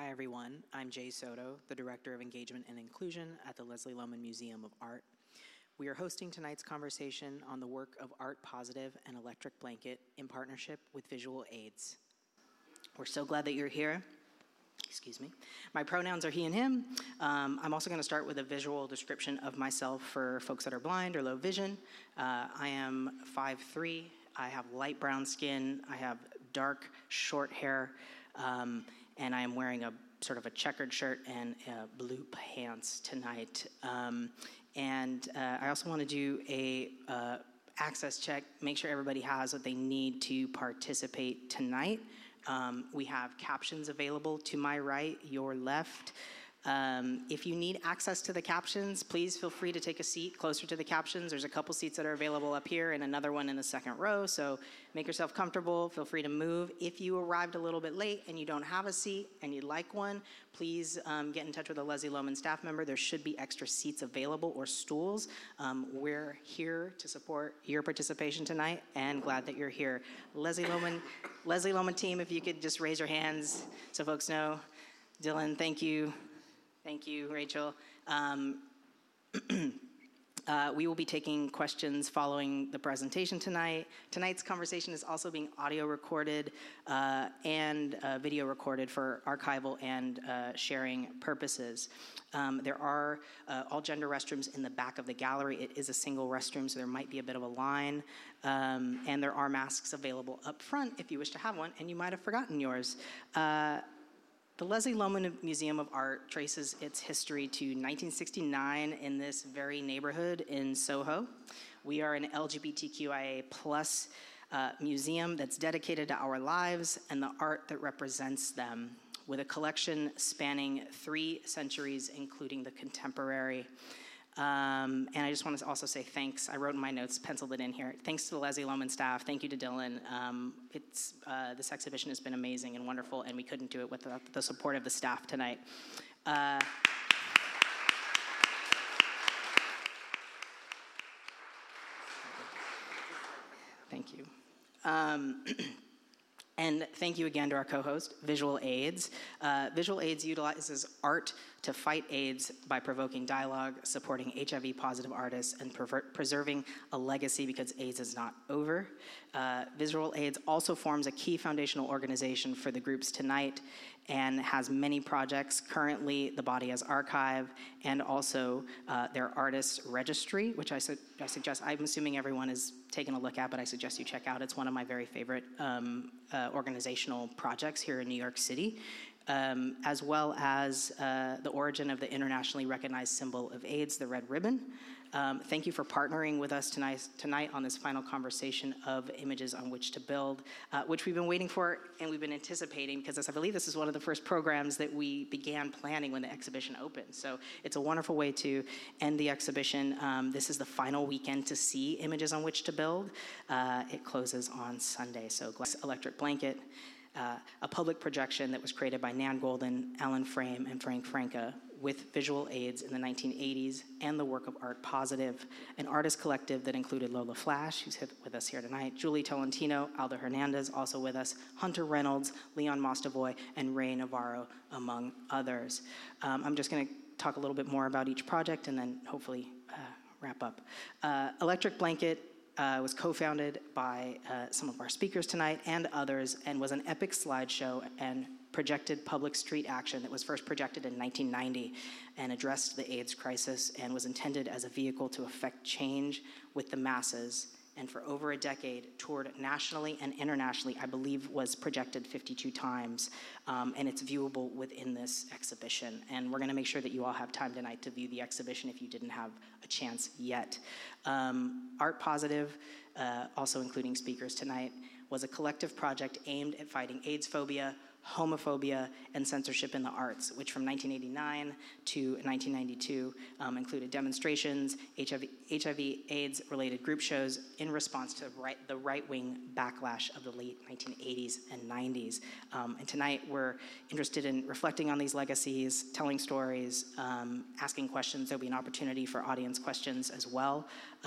Hi everyone, I'm Jay Soto, the Director of Engagement and Inclusion at the Leslie Lohman Museum of Art. We are hosting tonight's conversation on the work of Art Positive and Electric Blanket in partnership with Visual Aids. We're so glad that you're here. Excuse me. My pronouns are he and him. I'm also going to start with a visual description of myself for folks that are blind or low vision. I am 5'3". I have light brown skin. I have dark, short hair. And I am wearing a sort of a checkered shirt and blue pants tonight. I also want to do a access check, make sure everybody has what they need to participate tonight. We have captions available to my right, your left. If you need access to the captions, please feel free to take a seat closer to the captions. There's a couple seats that are available up here and another one in the second row, so make yourself comfortable. Feel free to move. If you arrived a little bit late and you don't have a seat and you'd like one, please get in touch with a Leslie Lohman staff member. There should be extra seats available or stools. We're here to support your participation tonight and glad that you're here. Leslie Lohman team, if you could just raise your hands so folks know. Dylan, thank you. Thank you, Rachel. We will be taking questions following the presentation tonight. Tonight's conversation is also being audio recorded and video recorded for archival and sharing purposes. There are all gender restrooms in the back of the gallery. It is a single restroom, so there might be a bit of a line. And there are masks available up front if you wish to have one, and you might have forgotten yours. The Leslie Lohman Museum of Art traces its history to 1969 in this very neighborhood in Soho. We are an LGBTQIA+ museum that's dedicated to our lives and the art that represents them, with a collection spanning 3 centuries, including the contemporary. And I just want to also say thanks. I wrote in my notes, penciled it in here. Thanks to the Leslie Lohman staff. Thank you to Dylan. This exhibition has been amazing and wonderful, and we couldn't do it without the support of the staff tonight. Thank you. And thank you again to our co-host, Visual Aids. Visual Aids utilizes art to fight AIDS by provoking dialogue, supporting HIV-positive artists, and preserving a legacy because AIDS is not over. Visual Aids also forms a key foundational organization for the groups tonight and has many projects. Currently, the Body as Archive and also their artists registry, which I suggest, I'm assuming everyone is taking a look at, but I suggest you check out. It's one of my very favorite organizational projects here in New York City, as well as the origin of the internationally recognized symbol of AIDS, the red ribbon. Thank you for partnering with us tonight on this final conversation of images on which to build, which we've been waiting for and we've been anticipating, because I believe this is one of the first programs that we began planning when the exhibition opened. So it's a wonderful way to end the exhibition. This is the final weekend to see images on which to build. It closes on Sunday, so Electric Blanket, a public projection that was created by Nan Golden, Alan Frame, and Frank Franca, with Visual Aids in the 1980s, and the work of Art Positive, an artist collective that included Lola Flash, who's with us here tonight, Julie Tolentino, Aldo Hernandez, also with us, Hunter Reynolds, Leon Mostovoy, and Ray Navarro, among others. I'm just going to talk a little bit more about each project and then hopefully wrap up. Electric Blanket was co-founded by some of our speakers tonight and others, and was an epic slideshow and projected public street action that was first projected in 1990 and addressed the AIDS crisis and was intended as a vehicle to affect change with the masses, and for over a decade toured nationally and internationally. I believe was projected 52 times, and it's viewable within this exhibition. And we're going to make sure that you all have time tonight to view the exhibition if you didn't have a chance yet. Art Positive, also including speakers tonight, was a collective project aimed at fighting AIDS phobia, homophobia, and censorship in the arts, which from 1989 to 1992 included demonstrations, HIV/AIDS-related group shows in response to the right-wing backlash of the late 1980s and 90s. And tonight we're interested in reflecting on these legacies, telling stories, asking questions. There'll be an opportunity for audience questions as well.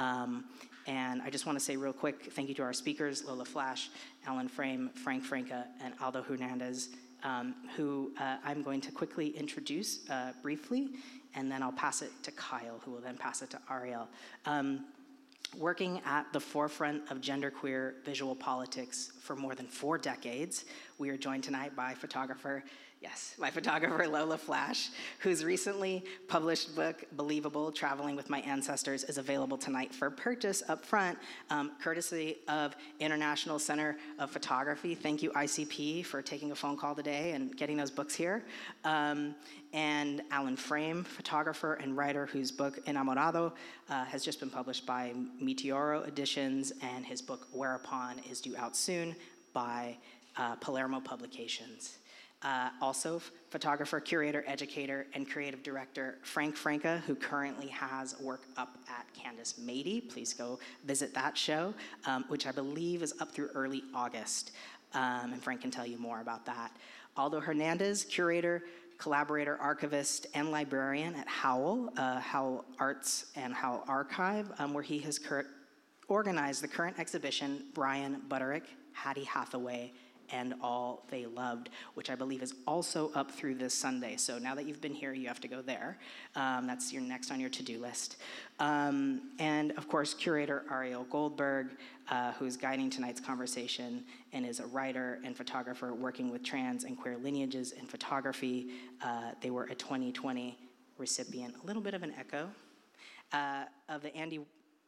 And I just want to say real quick, thank you to our speakers, Lola Flash, Alan Frame, Frank Franca, and Aldo Hernandez. who I'm going to quickly introduce briefly, and then I'll pass it to Kyle, who will then pass it to Ariel. Working at the forefront of genderqueer visual politics for more than 4 decades, we are joined tonight by my photographer Lola Flash, whose recently published book, Believable, Traveling with My Ancestors, is available tonight for purchase up front, courtesy of International Center of Photography. Thank you, ICP, for taking a phone call today and getting those books here. And Alan Frame, photographer and writer, whose book, Enamorado, has just been published by Meteoro Editions, and his book, Whereupon, is due out soon by Palermo Publications. Also, photographer, curator, educator, and creative director Frank Franca, who currently has work up at Candice Mady. Please go visit that show, which I believe is up through early August. And Frank can tell you more about that. Aldo Hernandez, curator, collaborator, archivist, and librarian at Howl, Howl Arts and Howl Archive, where he has organized the current exhibition, Brian Butterick, Hattie Hathaway, and All They Loved, which I believe is also up through this Sunday. So now that you've been here, you have to go there. That's your next on your to-do list. And of course, curator Ariel Goldberg, who's guiding tonight's conversation and is a writer and photographer working with trans and queer lineages in photography. They were a 2020 recipient, a little bit of an echo, of the Andy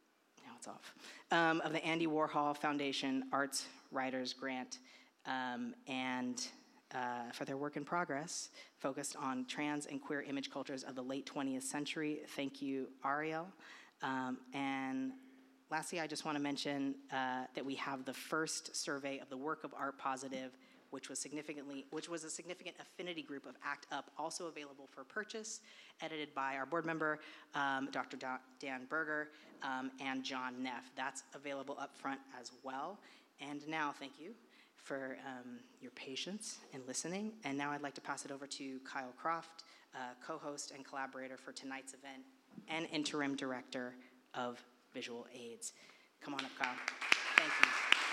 Warhol Foundation Arts Writers Grant, and for their work in progress, focused on trans and queer image cultures of the late 20th century. Thank you, Ariel. And lastly, I just want to mention that we have the first survey of the work of Art Positive, which was a significant affinity group of ACT UP, also available for purchase, edited by our board member, Dr. Dan Berger, and John Neff. That's available up front as well. And now, thank you for your patience and listening. And now I'd like to pass it over to Kyle Croft, co-host and collaborator for tonight's event and interim director of Visual Aids. Come on up, Kyle. Thank you.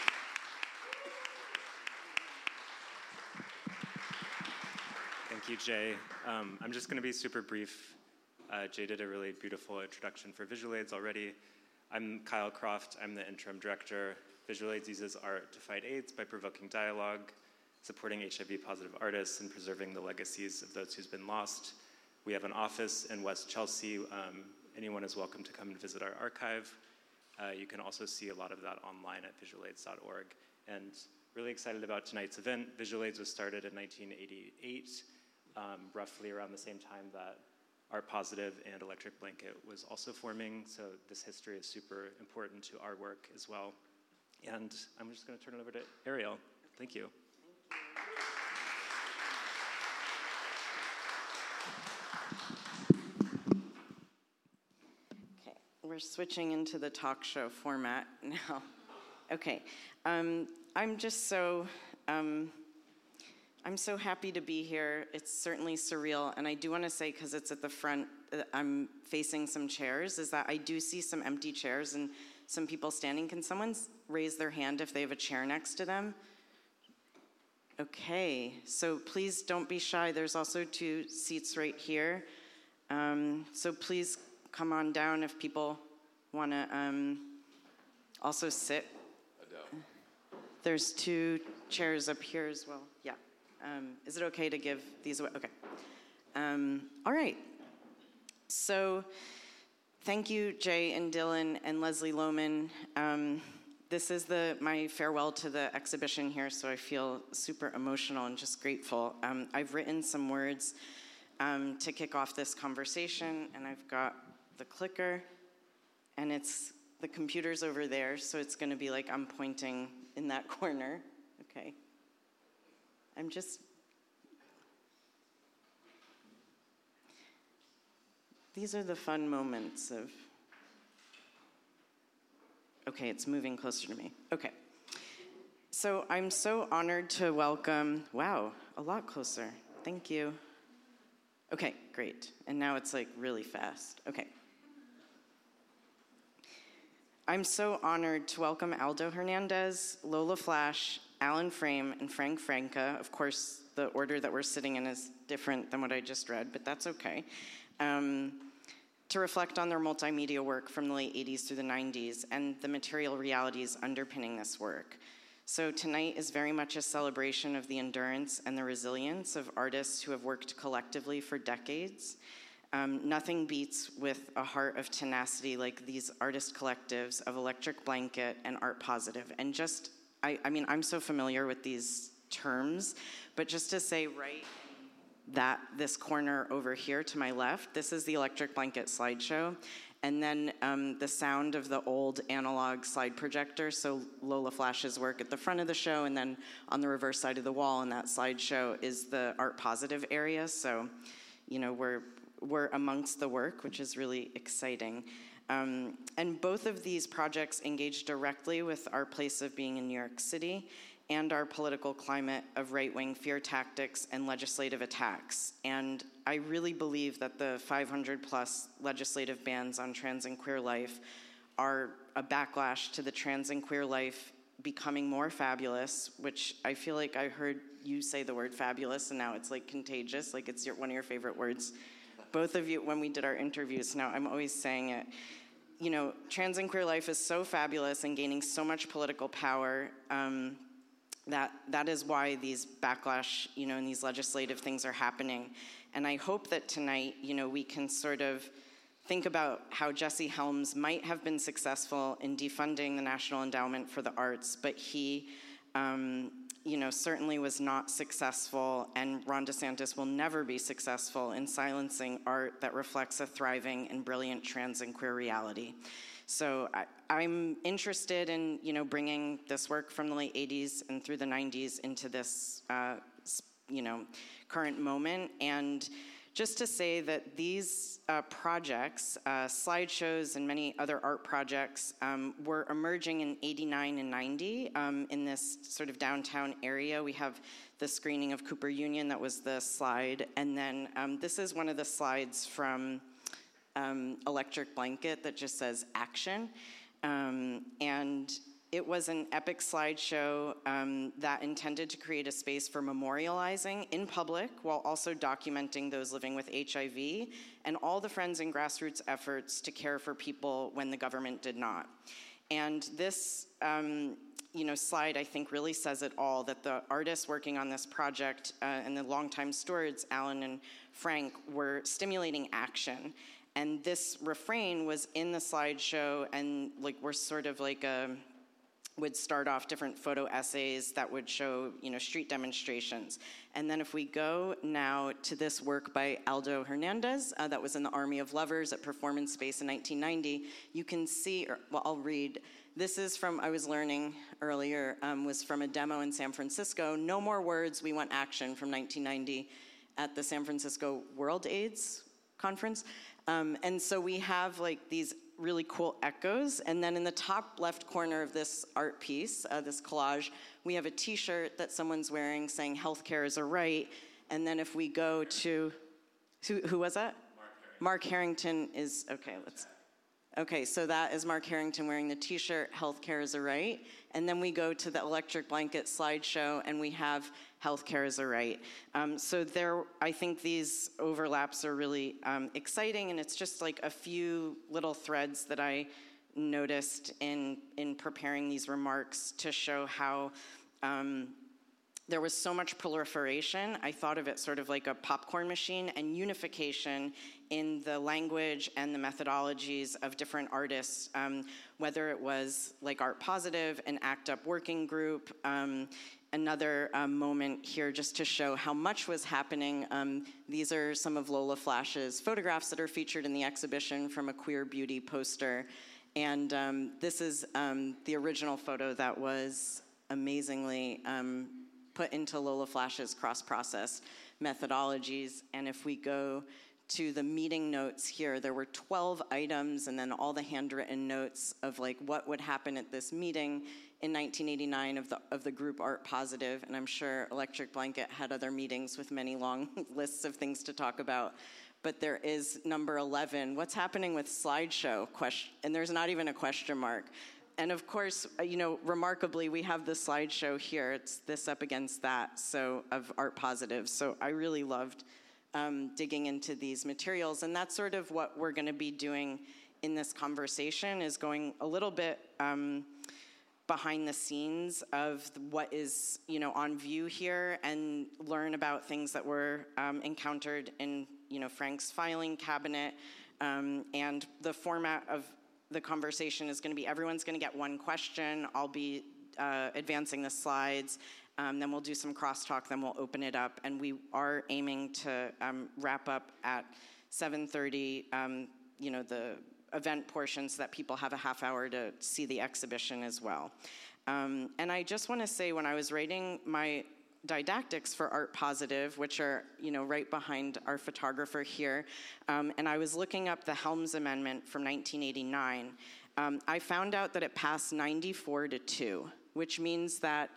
Thank you, Jay. I'm just going to be super brief. Jay did a really beautiful introduction for Visual Aids already. I'm Kyle Croft. I'm the interim director. Visual Aids uses art to fight AIDS by provoking dialogue, supporting HIV-positive artists, and preserving the legacies of those who's been lost. We have an office in West Chelsea. Anyone is welcome to come and visit our archive. You can also see a lot of that online at visualaids.org. And really excited about tonight's event. Visual Aids was started in 1988, roughly around the same time that Art Positive and Electric Blanket was also forming. So this history is super important to our work as well. And I'm just going to turn it over to Ariel. Thank you. Okay, we're switching into the talk show format now. Okay, I'm so happy to be here. It's certainly surreal, and I do want to say, because it's at the front, I'm facing some chairs, is that I do see some empty chairs and some people standing. Can someone raise their hand if they have a chair next to them? Okay, so please don't be shy. There's also 2 seats right here. So please come on down if people want to also sit. Adele. There's 2 chairs up here as well. Yeah. Is it okay to give these away? Okay. All right. So thank you, Jay and Dylan and Leslie Lohman. This is my farewell to the exhibition here, so I feel super emotional and just grateful. I've written some words to kick off this conversation, and I've got the clicker, and the computer's over there, so it's going to be like I'm pointing in that corner. Okay. These are the fun moments of, okay, it's moving closer to me. Okay. So I'm so honored to welcome, wow, a lot closer. Thank you. Okay, great. And now it's like really fast. Okay. I'm so honored to welcome Aldo Hernandez, Lola Flash, Alan Frame, and Frank Franca, of course, the order that we're sitting in is different than what I just read, but that's okay. To reflect on their multimedia work from the late 80s through the 90s and the material realities underpinning this work. So tonight is very much a celebration of the endurance and the resilience of artists who have worked collectively for decades. Nothing beats with a heart of tenacity like these artist collectives of Electric Blanket and Art Positive. And just, I mean, I'm so familiar with these terms, but just to say right that this corner over here to my left, this is the Electric Blanket slideshow. And then the sound of the old analog slide projector, so Lola Flash's work at the front of the show, and then on the reverse side of the wall in that slideshow is the Art Positive area. So, you know, we're amongst the work, which is really exciting. And both of these projects engage directly with our place of being in New York City and our political climate of right-wing fear tactics and legislative attacks. And I really believe that the 500+ legislative bans on trans and queer life are a backlash to the trans and queer life becoming more fabulous, which I feel like I heard you say the word fabulous, and now it's like contagious, like it's one of your favorite words. Both of you, when we did our interviews, now I'm always saying it. You know, trans and queer life is so fabulous and gaining so much political power that is why these backlash, you know, and these legislative things are happening. And I hope that tonight, you know, we can sort of think about how Jesse Helms might have been successful in defunding the National Endowment for the Arts, but he, you know, certainly was not successful, and Ron DeSantis will never be successful in silencing art that reflects a thriving and brilliant trans and queer reality. So I'm interested in, you know, bringing this work from the late 80s and through the 90s into this, you know, current moment. And just to say that these projects, slideshows and many other art projects were emerging in 89 and 90 in this sort of downtown area. We have the screening of Cooper Union, that was the slide. And then this is one of the slides from Electric Blanket that just says action. And it was an epic slideshow that intended to create a space for memorializing in public while also documenting those living with HIV and all the friends and grassroots efforts to care for people when the government did not. And this you know, slide, I think, really says it all, that the artists working on this project and the longtime stewards, Alan and Frank, were stimulating action. And this refrain was in the slideshow, and like we're sort of like would start off different photo essays that would show, you know, street demonstrations. And then if we go now to this work by Aldo Hernandez that was in the Army of Lovers at Performance Space in 1990, you can see, well, I'll read. This is from, I was learning earlier, was from a demo in San Francisco, No More Words, We Want Action, from 1990 at the San Francisco World AIDS Conference. And so we have like these really cool echoes. And then in the top left corner of this art piece, this collage, we have a t-shirt that someone's wearing saying healthcare is a right. And then if we go to, who was that? Mark Harrington is, okay, so that is Mark Harrington wearing the t-shirt, healthcare is a right. And then we go to the Electric Blanket slideshow and we have healthcare is a right. So there, I think these overlaps are really exciting, and it's just like a few little threads that I noticed in preparing these remarks to show how there was so much proliferation. I thought of it sort of like a popcorn machine, and unification in the language and the methodologies of different artists, whether it was like Art Positive, an ACT UP working group, another moment here just to show how much was happening. These are some of Lola Flash's photographs that are featured in the exhibition from a Queer Beauty poster. And this is the original photo that was amazingly put into Lola Flash's cross-process methodologies. And if we go to the meeting notes here, there were 12 items and then all the handwritten notes of like what would happen at this meeting in 1989 of the group Art Positive. And I'm sure Electric Blanket had other meetings with many long lists of things to talk about. But there is number 11, what's happening with slideshow? And there's not even a question mark. And of course, remarkably, we have the slideshow here. It's this up against that, so of Art Positive. So I really loved digging into these materials, and that's sort of what we're going to be doing in this conversation, is going a little bit behind the scenes of what is on view here, and learn about things that were encountered in Frank's filing cabinet. And the format of the conversation is going to be, everyone's going to get one question. I'll be advancing the slides. Then we'll do some crosstalk. Then we'll open it up. And we are aiming to wrap up at 7:30, the event portion, so that people have a half hour to see the exhibition as well. And I just want to say, when I was writing my didactics for Art Positive, which are right behind our photographer here, and I was looking up the Helms Amendment from 1989, I found out that it passed 94-2, which means that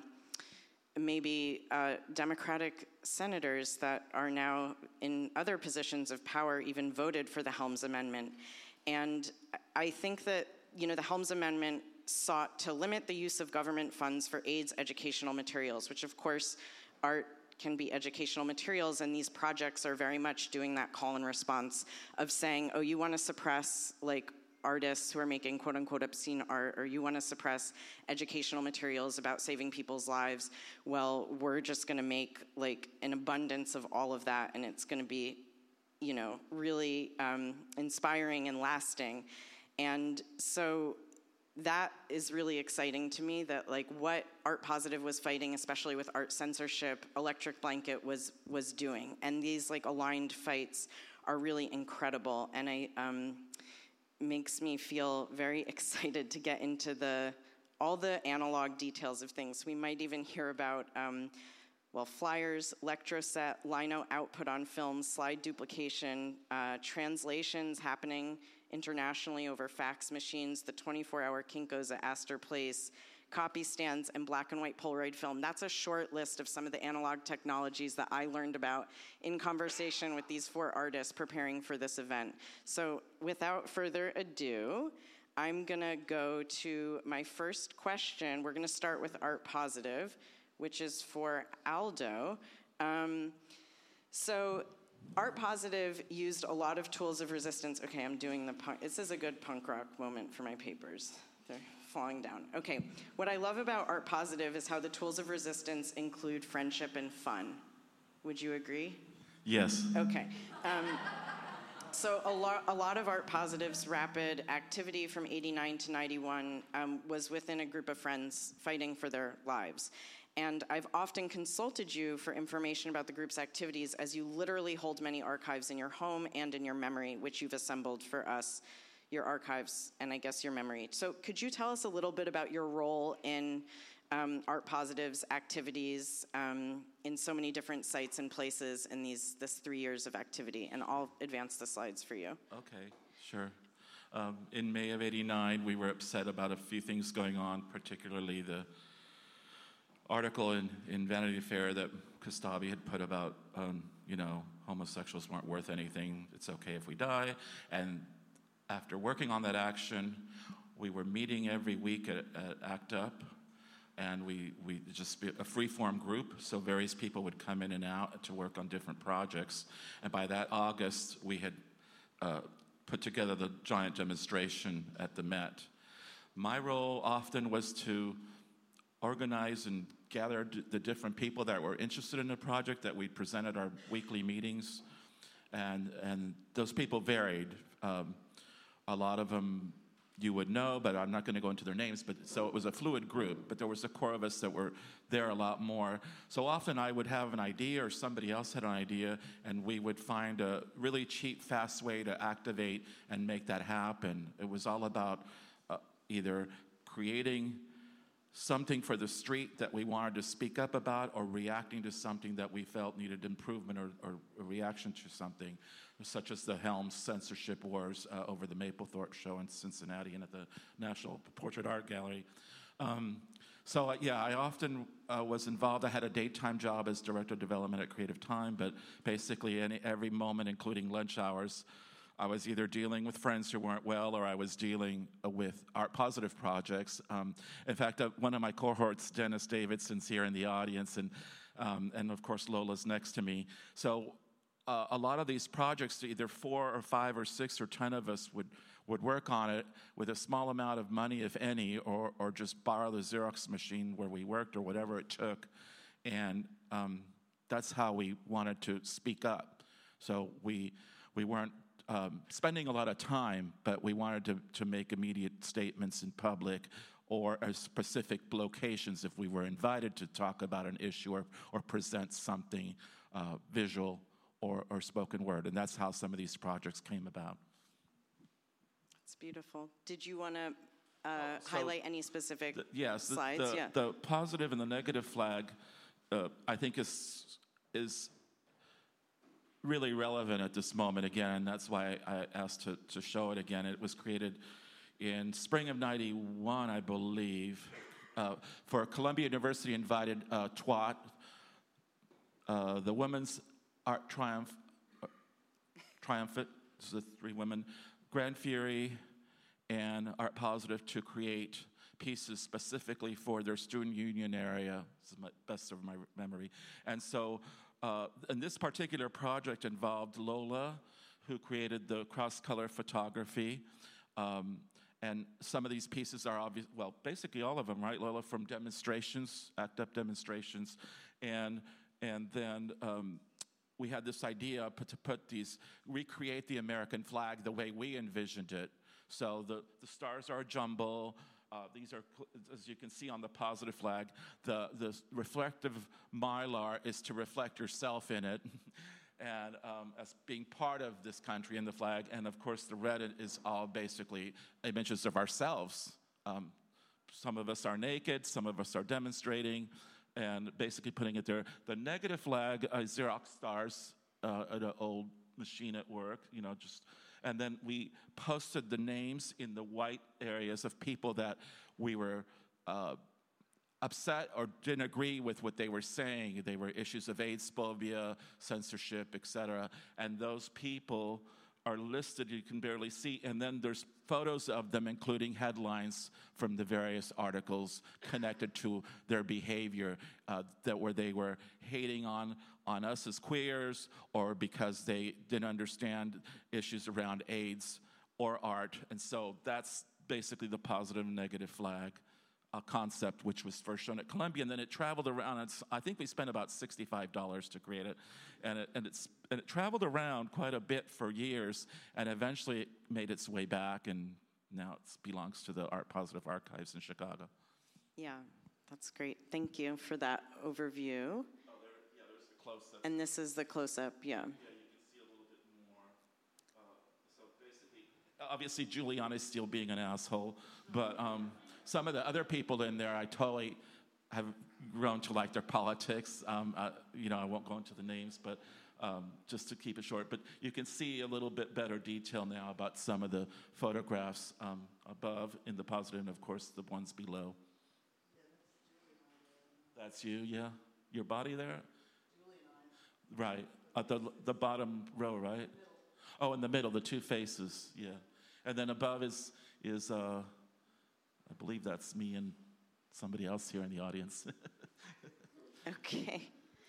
maybe Democratic senators that are now in other positions of power even voted for the Helms Amendment. And I think that the Helms Amendment sought to limit the use of government funds for AIDS educational materials, which of course art can be educational materials, and these projects are very much doing that call and response of saying, oh, you want to suppress artists who are making quote unquote obscene art, or you want to suppress educational materials about saving people's lives. Well, we're just going to make an abundance of all of that, and it's going to be really inspiring and lasting. And so that is really exciting to me, that what Art Positive was fighting, especially with art censorship, Electric Blanket was doing. And these aligned fights are really incredible. And makes me feel very excited to get into all the analog details of things. We might even hear about flyers, Lectroset, lino output on film, slide duplication, translations happening internationally over fax machines, the 24-hour Kinko's at Astor Place, copy stands, and black and white Polaroid film. That's a short list of some of the analog technologies that I learned about in conversation with these 4 artists preparing for this event. So without further ado, I'm gonna go to my first question. We're gonna start with Art Positive, which is for Aldo. So Art Positive used a lot of tools of resistance. Okay, I'm doing the punk. This is a good punk rock moment for my papers. They're falling down. Okay, what I love about Art Positive is how the tools of resistance include friendship and fun. Would you agree? Yes. Okay. So a lot of Art Positive's rapid activity from 89 to 91 was within a group of friends fighting for their lives. And I've often consulted you for information about the group's activities, as you literally hold many archives in your home and in your memory, which you've assembled for us, your archives, and I guess your memory. So could you tell us a little bit about your role in Art Positive's activities in so many different sites and places in this 3 years of activity? And I'll advance the slides for you. Okay, sure. In May of '89, we were upset about a few things going on, particularly the article in Vanity Fair that Kostabi had put about, homosexuals weren't worth anything, it's okay if we die. And after working on that action, we were meeting every week at ACT UP, and we just be a free-form group, so various people would come in and out to work on different projects. And by that August, we had put together the giant demonstration at the Met. My role often was to organize and gather the different people that were interested in the project that we presented our weekly meetings, and those people varied. A lot of them you would know, but I'm not going to go into their names. But so it was a fluid group, but there was a core of us that were there a lot more. So often I would have an idea, or somebody else had an idea, and we would find a really cheap, fast way to activate and make that happen. It was all about either creating something for the street that we wanted to speak up about, or reacting to something that we felt needed improvement, or a reaction to something, such as the Helms censorship wars over the Mapplethorpe show in Cincinnati and at the National Portrait Art Gallery. I often was involved. I had a daytime job as director of development at Creative Time, but basically every moment, including lunch hours, I was either dealing with friends who weren't well, or I was dealing with art positive projects. In fact, one of my cohorts, Dennis Davidson's here in the audience, and of course Lola's next to me. So a lot of these projects, either 4 or 5 or 6 or 10 of us would work on it with a small amount of money, if any, or just borrow the Xerox machine where we worked or whatever it took. And that's how we wanted to speak up. So we weren't spending a lot of time, but we wanted to make immediate statements in public or at specific locations if we were invited to talk about an issue or present something visual or spoken word. And that's how some of these projects came about. It's beautiful. Did you want to highlight any specific slides? The positive and the negative flag, I think is really relevant at this moment again. That's why I asked to show it again. It was created in spring of '91, I believe, for Columbia University invited TWAT, the Women's Art Triumphant, the 3 women, Grand Fury, and Art Positive to create pieces specifically for their student union area. This is my best of my memory. And so, and this particular project involved Lola, who created the cross-color photography. And some of these pieces are obvious, well, basically all of them, right, Lola, from demonstrations, ACT UP demonstrations. And then we had this idea to recreate the American flag the way we envisioned it. So the stars are a jumble. These are, as you can see on the positive flag, the reflective mylar is to reflect yourself in it, and as being part of this country and the flag. And of course, the red is all basically images of ourselves. Some of us are naked, some of us are demonstrating, and basically putting it there. The negative flag, Xerox stars at an old machine at work, and then we posted the names in the white areas of people that we were upset or didn't agree with what they were saying. They were issues of AIDS phobia, censorship, etc. And those people are listed, you can barely see, and then there's photos of them, including headlines from the various articles connected to their behavior, where they were hating on us as queers, or because they didn't understand issues around AIDS or art. And so that's basically the positive and negative flag concept, which was first shown at Columbia, and then it traveled around. I think we spent about $65 to create it, and it traveled around quite a bit for years, and eventually it made its way back, and now it belongs to the Art Positive Archives in Chicago. Yeah, that's great. Thank you for that overview. There's the close-up. And this is the close-up, yeah. Yeah, you can see a little bit more. So basically, obviously Giuliani's still being an asshole, but some of the other people in there, I totally have grown to like their politics. I won't go into the names, but just to keep it short. But you can see a little bit better detail now about some of the photographs above in the positive, and of course the ones below. That's you, yeah? Your body there? Right, at the bottom row, right? Oh, in the middle, the 2 faces, yeah. And then above is I believe that's me and somebody else here in the audience. Okay.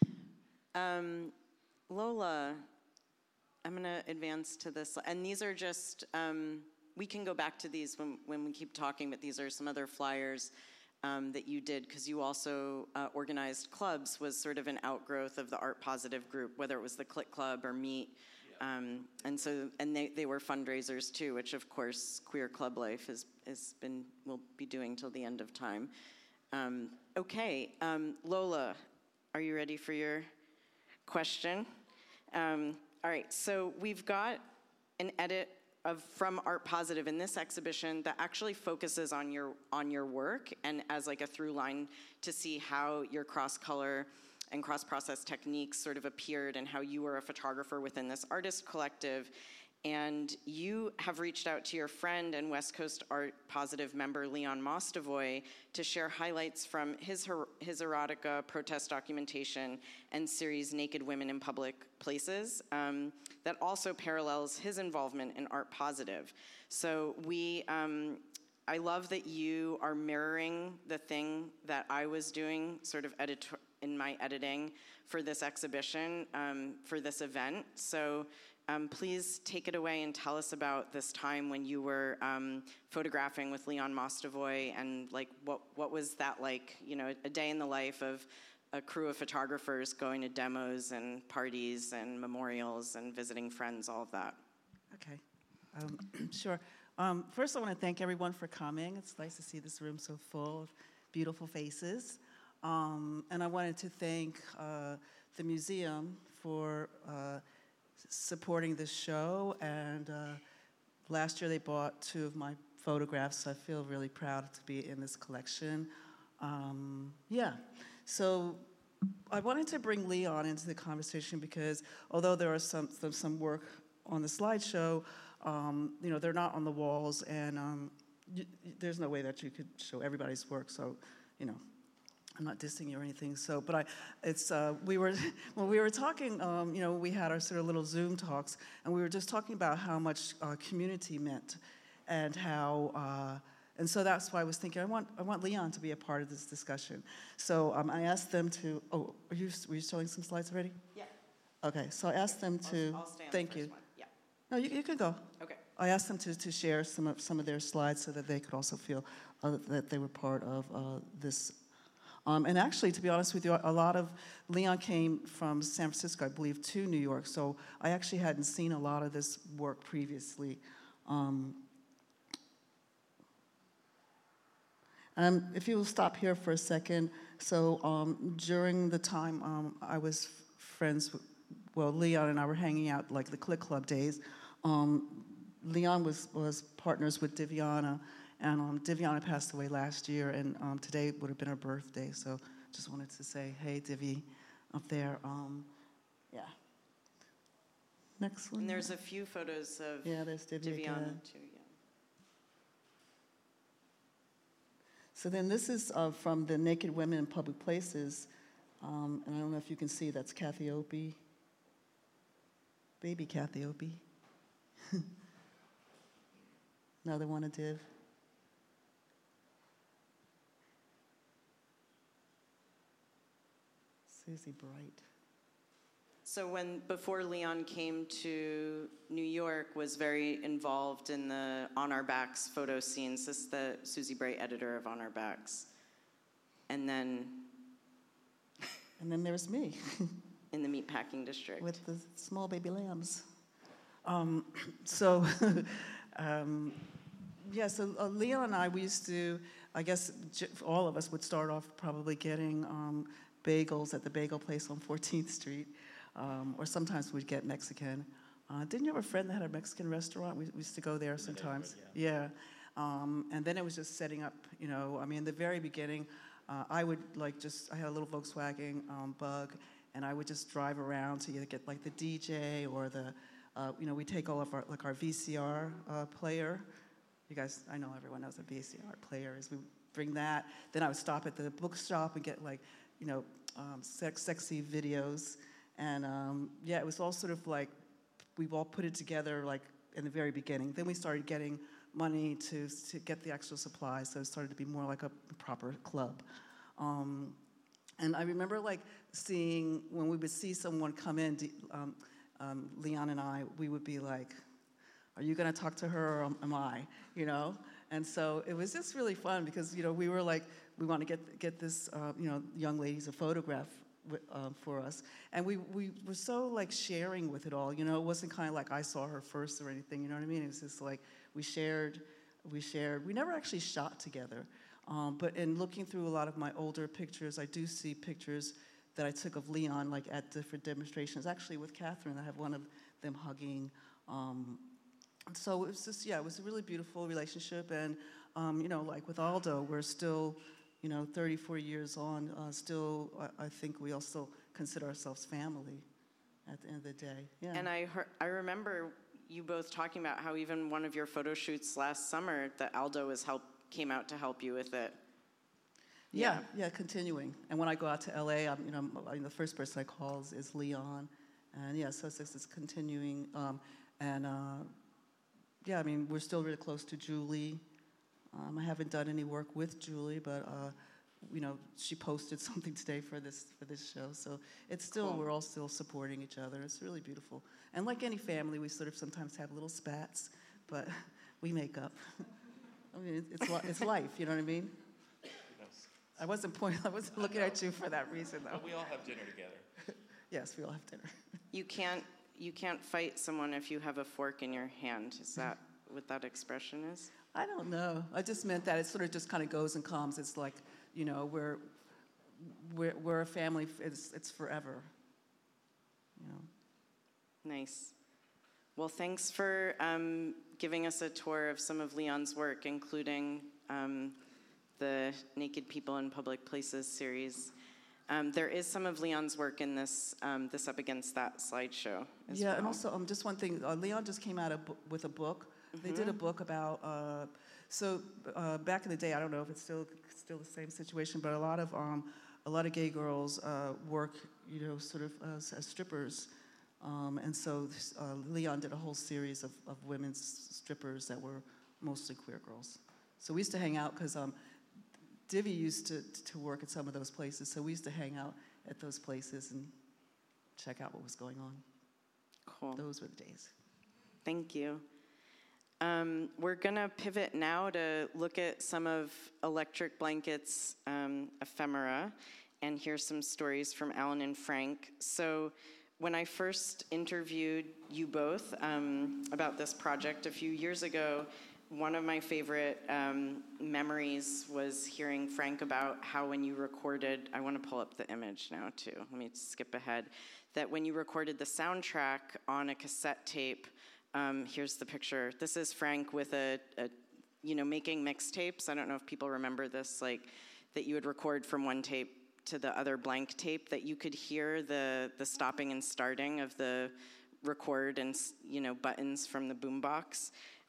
Lola, I'm going to advance to this. And these are just, we can go back to these when we keep talking, but these are some other flyers that you did, because you also organized clubs, was sort of an outgrowth of the Art Positive group, whether it was the Click Club or Meet. And they were fundraisers too, which of course Queer Club Life will be doing till the end of time. Okay, Lola, are you ready for your question? All right, so we've got an edit from Art Positive in this exhibition that actually focuses on your work, and as like a through line to see how your cross-color and cross-process techniques sort of appeared, and how you were a photographer within this artist collective. And you have reached out to your friend and West Coast Art Positive member Leon Mostovoy to share highlights from his erotica protest documentation and series Naked Women in Public Places that also parallels his involvement in Art Positive. So I love that you are mirroring the thing that I was doing sort of in my editing for this exhibition, for this event. So please take it away and tell us about this time when you were photographing with Leon Mostovoy, and like what was that like, you know, a day in the life of a crew of photographers going to demos and parties and memorials and visiting friends, all of that. Okay, sure. First, I want to thank everyone for coming. It's nice to see this room so full of beautiful faces. And I wanted to thank the museum for supporting this show. And last year they bought 2 of my photographs, so I feel really proud to be in this collection. Yeah, so I wanted to bring Leon into the conversation because although there are some work on the slideshow, you know, they're not on the walls, and there's no way that you could show everybody's work. So, you know, I'm not dissing you or anything. So, but we were when we were talking, you know, we had our sort of little Zoom talks, and we were just talking about how much community meant, and how. And so that's why I was thinking I want Leon to be a part of this discussion. So I asked them to. Oh, were you showing some slides already? Yeah. Okay, so I asked them to. I'll stay on thank the first you. one. Yeah. No, you can go. Okay. I asked them to share some of their slides so that they could also feel that they were part of this. And actually, to be honest with you, a lot of Leon came from San Francisco, I believe, to New York. So I actually hadn't seen a lot of this work previously. If you will stop here for a second. So during the time I was friends with, well, Leon and I were hanging out like the Click Club days. Leon was partners with Diviana, and Diviana passed away last year, and today would have been her birthday, so just wanted to say, hey, Divi, up there. Yeah. Next one. And there's a few photos of there's Divi Diviana again. too, yeah. So then this is from the Naked Women in Public Places, and I don't know if you can see, that's Kathy Opie. Baby Kathy Opie. Another one of Div. Susie Bright. So before Leon came to New York, was very involved in the On Our Backs photo scenes. This is the Susie Bright editor of On Our Backs. And then there's me. in the meatpacking district. With the small baby lambs. So Leon and I, we used to, I guess all of us would start off probably getting bagels at the bagel place on 14th Street, or sometimes we'd get Mexican. Didn't you have a friend that had a Mexican restaurant? We used to go there sometimes. Yeah. And then it was just setting up, you know, I mean, in the very beginning, I would I had a little Volkswagen Bug, and I would just drive around to either get like the DJ or the, you know, we take all of our VCR player. You guys, I know everyone knows what a VCR player is. We bring that. Then I would stop at the bookshop and get like, you know, sexy videos. And it was all sort of like, we've all put it together like in the very beginning. Then we started getting money to get the actual supplies, so it started to be more like a proper club. And I remember like seeing, when we would see someone come in, Leon and I, we would be like, are you gonna talk to her or am I, you know? And so it was just really fun because, you know, we were like, we want to get this, you know, young ladies a photograph for us. And we were so like sharing with it all, you know, it wasn't kind of like I saw her first or anything, you know what I mean? It was just like, we shared. We never actually shot together. But in looking through a lot of my older pictures, I do see pictures that I took of Leon, like at different demonstrations. Actually, with Catherine, I have one of them hugging. So it was just, it was a really beautiful relationship. And, you know, like with Aldo, we're still, you know, 34 years on, still, I think we all still consider ourselves family at the end of the day. Yeah. And I remember you both talking about how even one of your photo shoots last summer, that Aldo came out to help you with it. Yeah, continuing. And when I go out to LA, the first person I call is Leon. And yeah, so it's continuing. We're still really close to Julie. I haven't done any work with Julie, but she posted something today for this show. So it's still, Cool. We're all still supporting each other. It's really beautiful. And like any family, we sort of sometimes have little spats, but we make up. I mean, it's life, you know what I mean? I wasn't looking at you for that reason, though. We all have dinner together. Yes, we all have dinner. You can't fight someone if you have a fork in your hand. Is that what that expression is? I don't know. I just meant that it sort of just kind of goes and comes. It's like, we're a family. It's forever. Nice. Well, thanks for giving us a tour of some of Leon's work, including the Naked People in Public Places series. There is some of Leon's work in this Up Against That slideshow as well. Yeah, and also just one thing. Leon just came out with a book. They did a book about, back in the day, I don't know if it's still the same situation, but a lot of gay girls work, sort of as strippers. And so Leon did a whole series of women's strippers that were mostly queer girls. So we used to hang out because Divi used to work at some of those places, so we used to hang out at those places and check out what was going on. Cool. Those were the days. Thank you. We're going to pivot now to look at some of Electric Blanket's ephemera and hear some stories from Alan and Frank. So when I first interviewed you both about this project a few years ago, one of my favorite memories was hearing Frank about how when you recorded, I want to pull up the image now too, let me skip ahead, that when you recorded the soundtrack on a cassette tape, here's the picture. This is Frank with making mixtapes. I don't know if people remember this, like that you would record from one tape to the other blank tape, that you could hear the stopping and starting of the record and buttons from the boombox.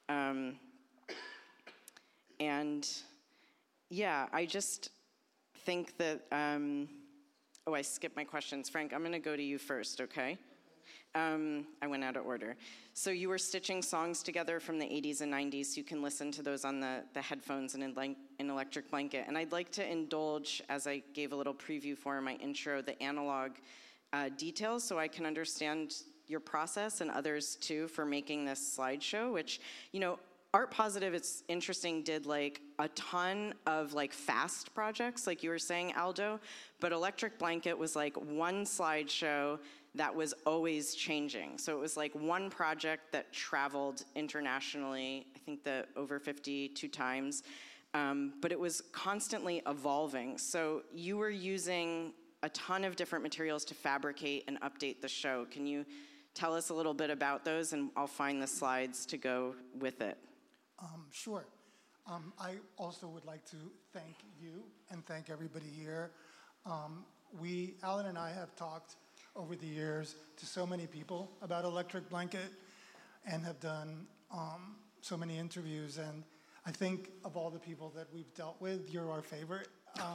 And yeah, I just think that, I skipped my questions. Frank, I'm gonna go to you first, okay? I went out of order. So you were stitching songs together from the 80s and 90s. You can listen to those on the headphones and in Electric Blanket. And I'd like to indulge, as I gave a little preview for in my intro, the analog details so I can understand your process and others too for making this slideshow, which, Art Positive, it's interesting, did like a ton of like fast projects, like you were saying, Aldo, but Electric Blanket was like one slideshow that was always changing. So it was like one project that traveled internationally, I think over 52 times, but it was constantly evolving. So you were using a ton of different materials to fabricate and update the show. Can you tell us a little bit about those, and I'll find the slides to go with it. Sure. I also would like to thank you and thank everybody here. Alan and I have talked over the years to so many people about Electric Blanket and have done so many interviews. And I think of all the people that we've dealt with, you're our favorite,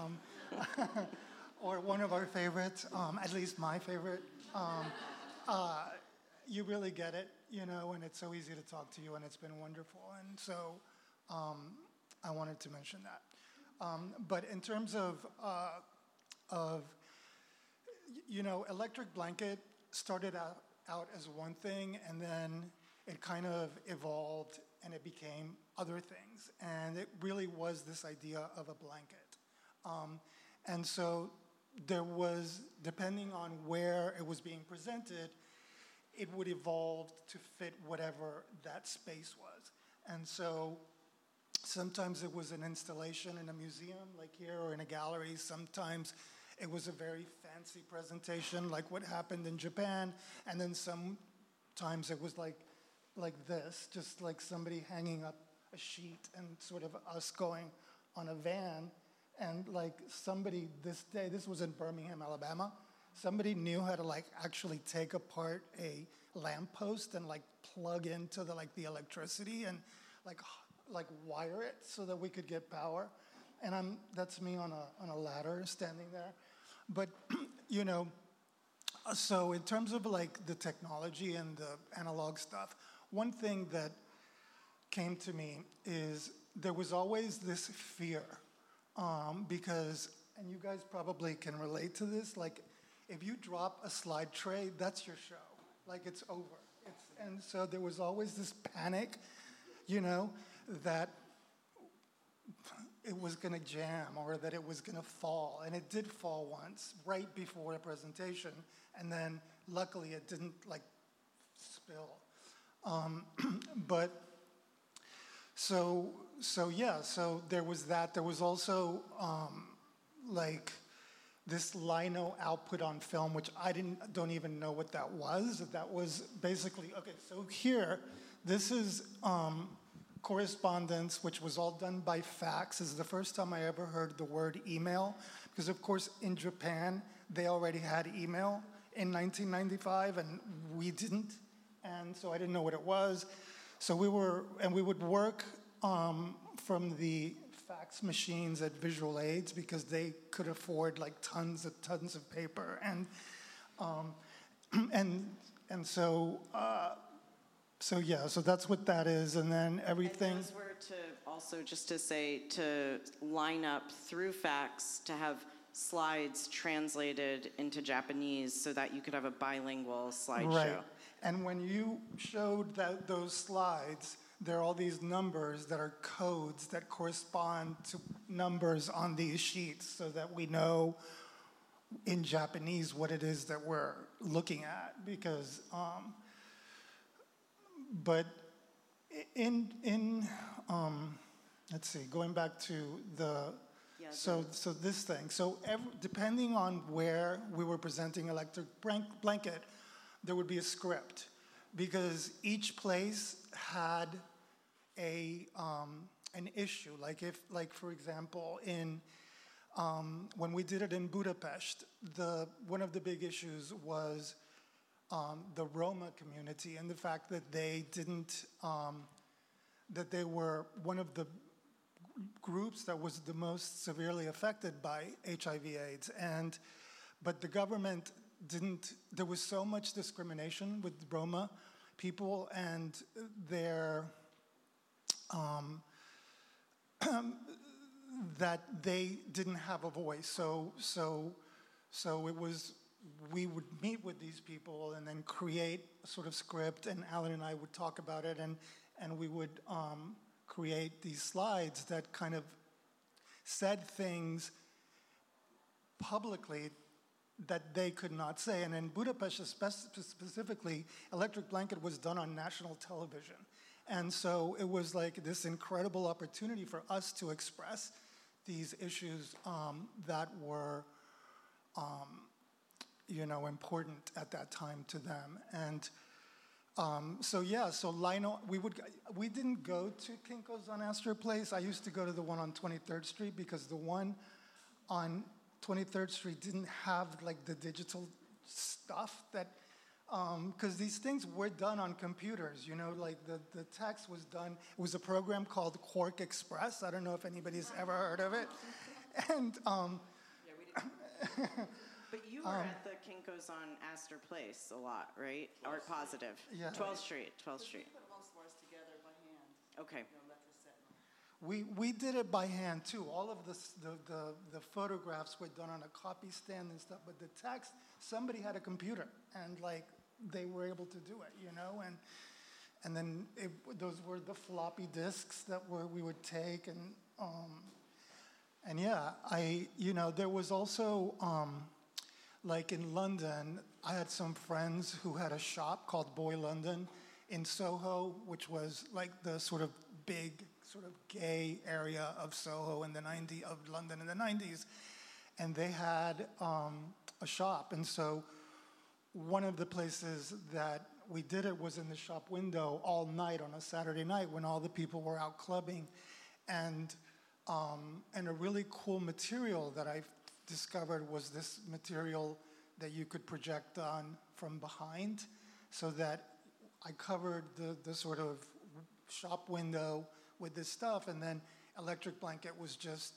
or one of our favorites, at least my favorite. You really get it, and it's so easy to talk to you, and it's been wonderful. And so I wanted to mention that. But in terms of Electric Blanket started out as one thing, and then it kind of evolved, and it became other things. And it really was this idea of a blanket. And so there was, depending on where it was being presented, it would evolve to fit whatever that space was. And so sometimes it was an installation in a museum, like here, or in a gallery. Sometimes it was a very fancy presentation, like what happened in Japan. And then sometimes it was like this, just like somebody hanging up a sheet and sort of us going on a van. And like somebody this day, this was in Birmingham, Alabama, somebody knew how to like actually take apart a lamppost and like plug into the electricity and like wire it so that we could get power. And that's me on a ladder standing there. But you know, so in terms of like the technology and the analog stuff, one thing that came to me is there was always this fear because, and you guys probably can relate to this, like if you drop a slide tray, that's your show. Like it's over. And so there was always this panic, you know, that it was going to jam or that it was going to fall. And it did fall once, right before the presentation. And then luckily it didn't like spill. But so yeah, so there was that. There was also like this lino output on film, which I don't even know what that was. That was basically, okay, so here, this is correspondence, which was all done by fax. This is the first time I ever heard the word email, because of course in Japan, they already had email in 1995, and we didn't. And so I didn't know what it was. So we would work from the fax machines at Visual Aids because they could afford like tons of paper, and so yeah, so that's what that is, and then everything. And those were to also just to say to line up through fax to have slides translated into Japanese so that you could have a bilingual slideshow. Right, and when you showed those slides, there are all these numbers that are codes that correspond to numbers on these sheets so that we know in Japanese what it is that we're looking at. Because, but let's see, going back to so this thing. So depending on where we were presenting Electric Blanket, there would be a script because each place had an issue. Like for example, when we did it in Budapest, one of the big issues was the Roma community and the fact that they didn't, that they were one of the groups that was the most severely affected by HIV/AIDS, but the government didn't. There was so much discrimination with Roma people and their that they didn't have a voice. So it was, we would meet with these people and then create a sort of script, and Alan and I would talk about it, and we would create these slides that kind of said things publicly that they could not say. And in Budapest specifically, Electric Blanket was done on national television. And so it was like this incredible opportunity for us to express these issues that were, important at that time to them. And so Lino, we didn't go to Kinko's on Astor Place. I used to go to the one on 23rd Street because the one on 23rd Street didn't have like the digital stuff that, because these things were done on computers, like the text was done. It was a program called Quark Express. I don't know if anybody's ever heard of it. And yeah, we didn't. But you were at the Kinko's on Astor Place a lot, right? Art Positive. Yeah. 12th Street. We put most of ours together by hand. Okay. We did it by hand too. All of the photographs were done on a copy stand and stuff, but the text, somebody had a computer and like they were able to do it, and then those were the floppy disks that we would take, and yeah, there was also like in London, I had some friends who had a shop called Boy London in Soho, which was like the sort of big sort of gay area of Soho in of London in the 90s. And they had a shop. And so one of the places that we did it was in the shop window all night on a Saturday night when all the people were out clubbing. And a really cool material that I discovered was this material that you could project on from behind so that I covered the sort of shop window with this stuff, and then Electric Blanket was just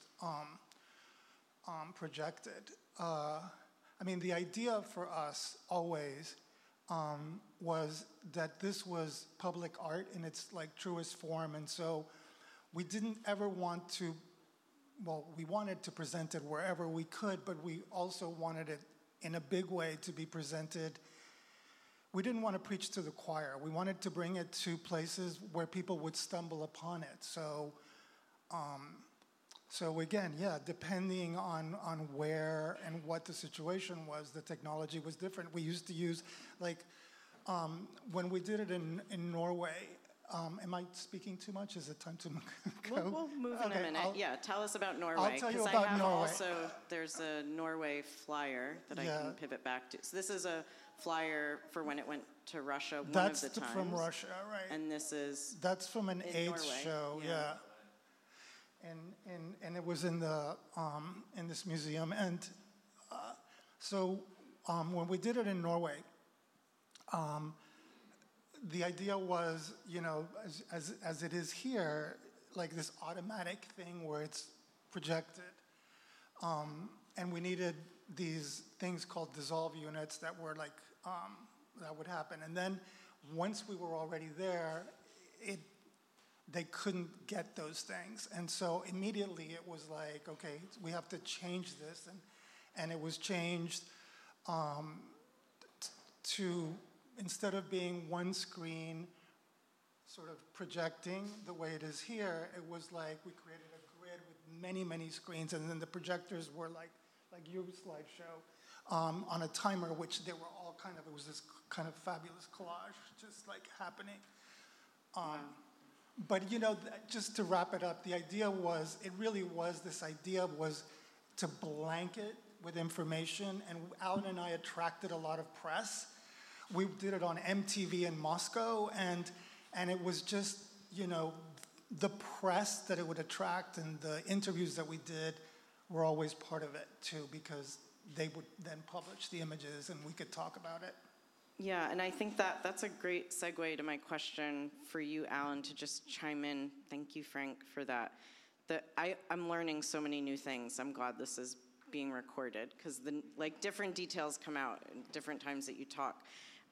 projected. I mean, the idea for us always was that this was public art in its like truest form, and so we didn't ever want to, well, we wanted to present it wherever we could, but we also wanted it in a big way to be presented. We didn't want to preach to the choir. We wanted to bring it to places where people would stumble upon it. So, so again, yeah, depending on where and what the situation was, the technology was different. We used to use, like, when we did it in Norway, am I speaking too much? Is it time to go? We'll move in a minute. Yeah, tell us about Norway. I'll tell you 'cause about I have Norway. Also, there's a Norway flyer that I can pivot back to. So this is a flyer for when it went to Russia one That's of the times. from Russia, right? And this is That's from an in AIDS Norway, show, yeah. And it was in the in this museum. And so when we did it in Norway, the idea was, you know, as it is here, like this automatic thing where it's projected. And we needed these things called dissolve units that were like, that would happen. And then once we were already there, they couldn't get those things. And so immediately it was like, okay, we have to change this. And it was changed to, instead of being one screen sort of projecting the way it is here, it was like we created a grid with many, many screens, and then the projectors were like your slideshow on a timer, which they were all kind of, it was this kind of fabulous collage just like happening. But you know, just to wrap it up, the idea was, it really was, this idea was to blanket with information, and Alan and I attracted a lot of press. We did it on MTV in Moscow, and it was just, you know, the press that it would attract and the interviews that we did were always part of it too, because they would then publish the images and we could talk about it. Yeah, and I think that's a great segue to my question for you, Alan, to just chime in. Thank you, Frank, for that. I'm learning so many new things. I'm glad this is being recorded, because different details come out at different times that you talk.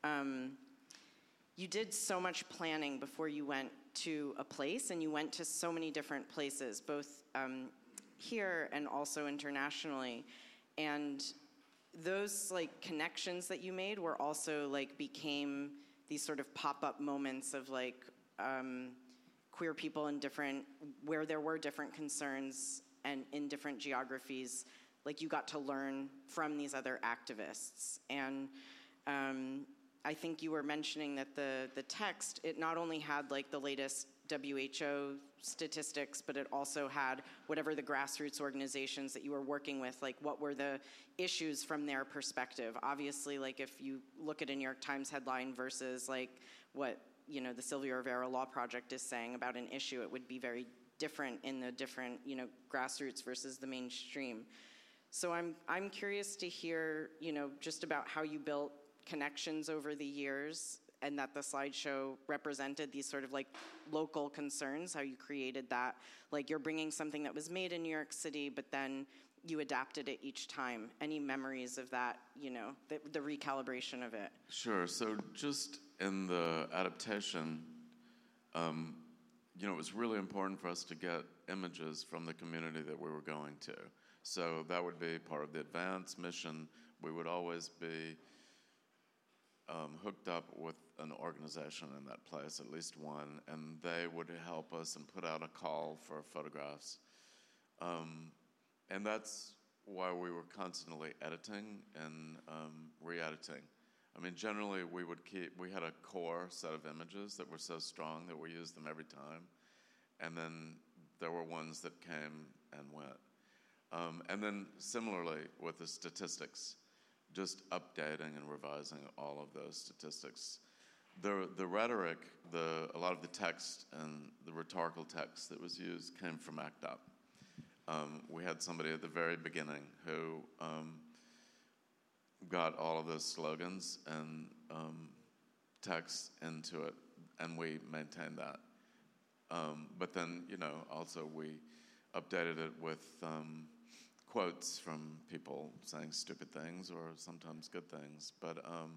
You did so much planning before you went to a place, and you went to so many different places, both here and also internationally. And those like connections that you made were also like became these sort of pop-up moments of like queer people in different, where there were different concerns and in different geographies. Like you got to learn from these other activists. And I think you were mentioning that the text, it not only had like the latest WHO statistics, but it also had whatever the grassroots organizations that you were working with, like what were the issues from their perspective. Obviously, like if you look at a New York Times headline versus like what, you know, the Sylvia Rivera Law Project is saying about an issue, it would be very different in the different, you know, grassroots versus the mainstream. So I'm curious to hear, you know, just about how you built connections over the years, and that the slideshow represented these sort of like local concerns, how you created that. Like you're bringing something that was made in New York City, but then you adapted it each time. Any memories of that, you know, the recalibration of it? Sure, so just in the adaptation, you know, it was really important for us to get images from the community that we were going to. So that would be part of the advance mission. We would always be hooked up with an organization in that place, at least one, and they would help us and put out a call for photographs. And that's why we were constantly editing and re-editing. I mean, generally we had a core set of images that were so strong that we used them every time. And then there were ones that came and went. And then similarly with the statistics, just updating and revising all of those statistics. The rhetoric, a lot of the text and the rhetorical text that was used came from ACT UP. We had somebody at the very beginning who got all of those slogans and text into it, and we maintained that. But then, also we updated it with quotes from people saying stupid things or sometimes good things. But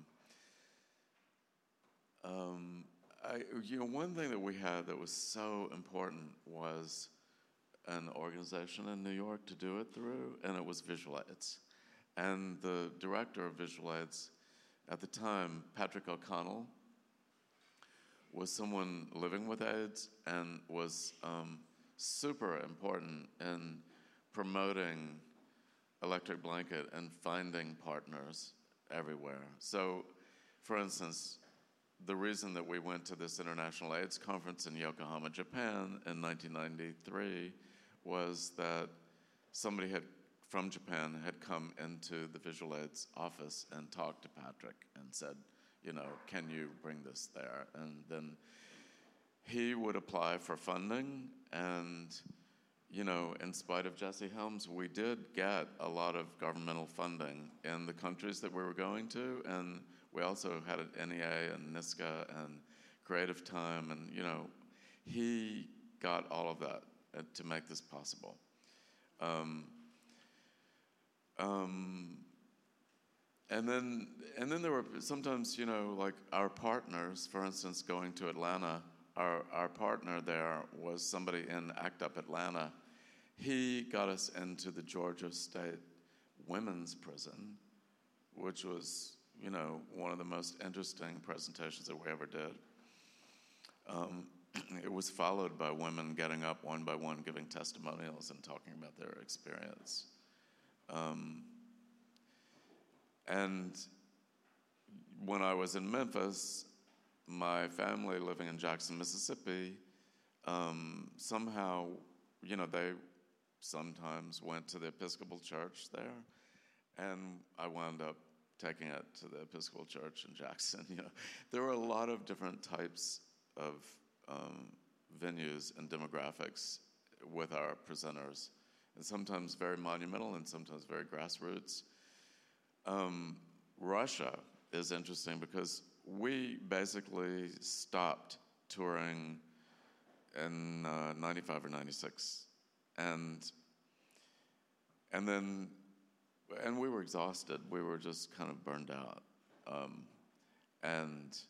one thing that we had that was so important was an organization in New York to do it through, and it was Visual AIDS. And the director of Visual AIDS at the time, Patrick O'Connell, was someone living with AIDS and was super important in promoting Electric Blanket and finding partners everywhere. So, for instance, the reason that we went to this International AIDS Conference in Yokohama, Japan in 1993 was that somebody from Japan had come into the Visual AIDS office and talked to Patrick and said, can you bring this there? And then he would apply for funding, and, in spite of Jesse Helms, we did get a lot of governmental funding in the countries that we were going to, and we also had an NEA and NISCA and Creative Time, and, he got all of that to make this possible. And then there were sometimes, like our partners, for instance, going to Atlanta, our partner there was somebody in ACT UP Atlanta. He got us into the Georgia State Women's Prison, which was, one of the most interesting presentations that we ever did. It was followed by women getting up one by one, giving testimonials and talking about their experience. And when I was in Memphis, my family living in Jackson, Mississippi, somehow, they sometimes went to the Episcopal Church there, and I wound up taking it to the Episcopal Church in Jackson. There were a lot of different types of venues and demographics with our presenters, and sometimes very monumental and sometimes very grassroots. Russia is interesting because we basically stopped touring in 95 or 96, and we were exhausted. We were just kind of burned out, and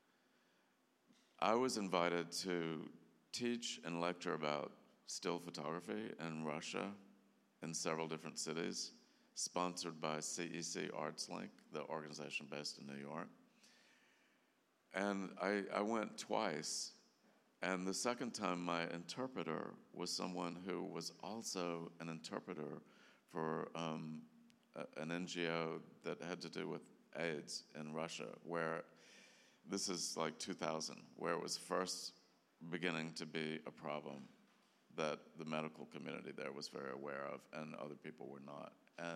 I was invited to teach and lecture about still photography in Russia in several different cities, sponsored by CEC Arts Link, the organization based in New York. And I went twice, and the second time my interpreter was someone who was also an interpreter for an NGO that had to do with AIDS in Russia, where this is like 2000, where it was first beginning to be a problem that the medical community there was very aware of and other people were not.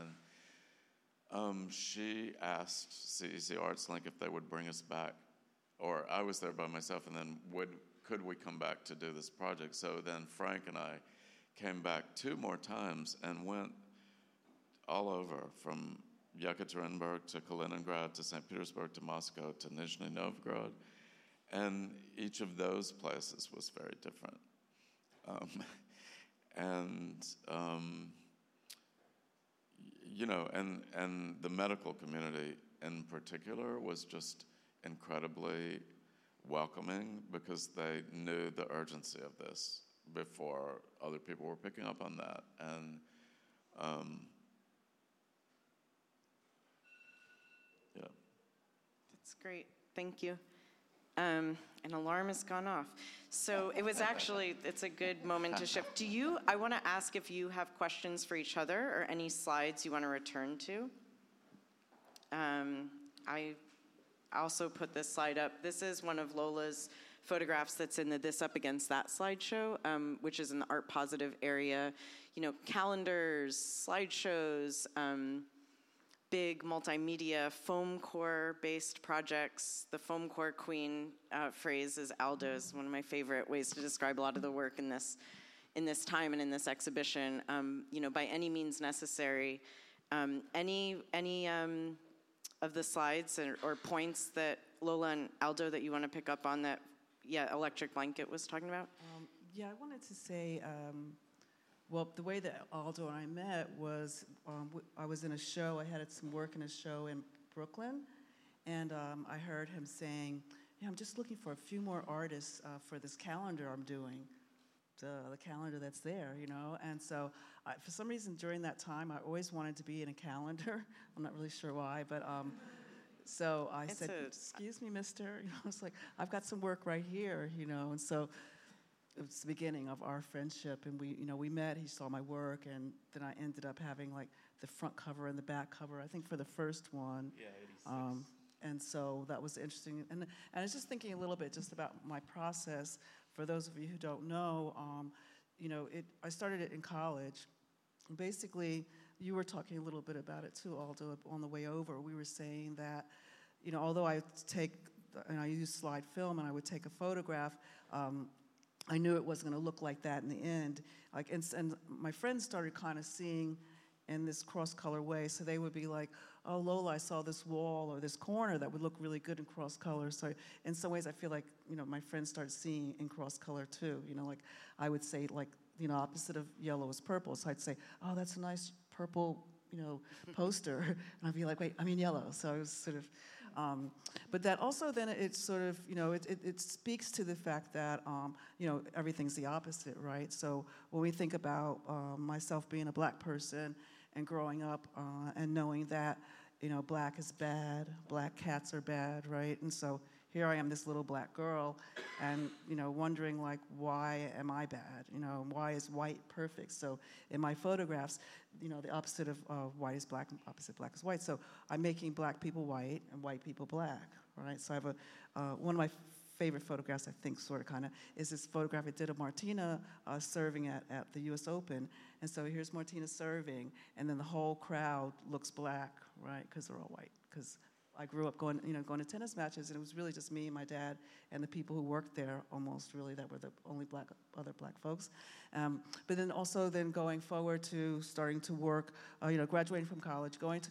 And she asked CEC Arts Link if they would bring us back, or I was there by myself, and then could we come back to do this project? So then Frank and I came back 2 more times and went all over, from Yekaterinburg to Kaliningrad to St. Petersburg to Moscow to Nizhny Novgorod, and each of those places was very different. And the medical community in particular was just incredibly welcoming because they knew the urgency of this before other people were picking up on that. And yeah. That's great. Thank you. An alarm has gone off. So it was actually, it's a good moment to shift. I want to ask if you have questions for each other or any slides you want to return to. I also put this slide up. This is one of Lola's photographs that's in the This Up Against That slideshow, which is in the art positive area. Calendars, slideshows, big multimedia foam core based projects. The foam core queen phrase is Aldo, is one of my favorite ways to describe a lot of the work in this time and in this exhibition. By any means necessary. Any of the slides or points that Lola and Aldo that you want to pick up on that, Electric Blanket was talking about? Yeah, I wanted to say, well, the way that Aldo and I met was I was in a show. I had some work in a show in Brooklyn, and I heard him saying, yeah, I'm just looking for a few more artists for this calendar I'm doing, the calendar that's there, you know? And so for some reason during that time, I always wanted to be in a calendar. I'm not really sure why, but so I said, excuse me, mister. You know, I was like, I've got some work right here, you know? And so it was the beginning of our friendship, and we met, he saw my work, and then I ended up having like the front cover and the back cover, I think for the first one. Yeah, 86. And so that was interesting. And I was just thinking a little bit just about my process. For those of you who don't know, I started it in college. Basically, you were talking a little bit about it too, Aldo, on the way over. We were saying that, although I use slide film and I would take a photograph, I knew it wasn't going to look like that in the end. And my friends started kind of seeing in this cross-color way, so they would be like, oh, Lola, I saw this wall or this corner that would look really good in cross-color. So in some ways, I feel like, my friends started seeing in cross-color too. Like I would say, like, opposite of yellow is purple. So I'd say, oh, that's a nice purple, poster. And I'd be like, wait, I mean yellow. So I was sort of, but that also then it sort of, it speaks to the fact that, everything's the opposite, right? So when we think about myself being a black person and growing up and knowing that, black is bad, black cats are bad, right? And so here I am, this little black girl, and, wondering, like, why am I bad? Why is white perfect? So in my photographs, the opposite of white is black, and opposite black is white. So I'm making black people white and white people black, right? So I have one of my favorite photographs, I think, sort of kind of, is this photograph I did of Martina serving at the U.S. Open. And so here's Martina serving, and then the whole crowd looks black, right? Because they're all white. Because I grew up going to tennis matches, and it was really just me and my dad and the people who worked there, almost really, that were the only other black folks. But then also going forward to starting to work, graduating from college, going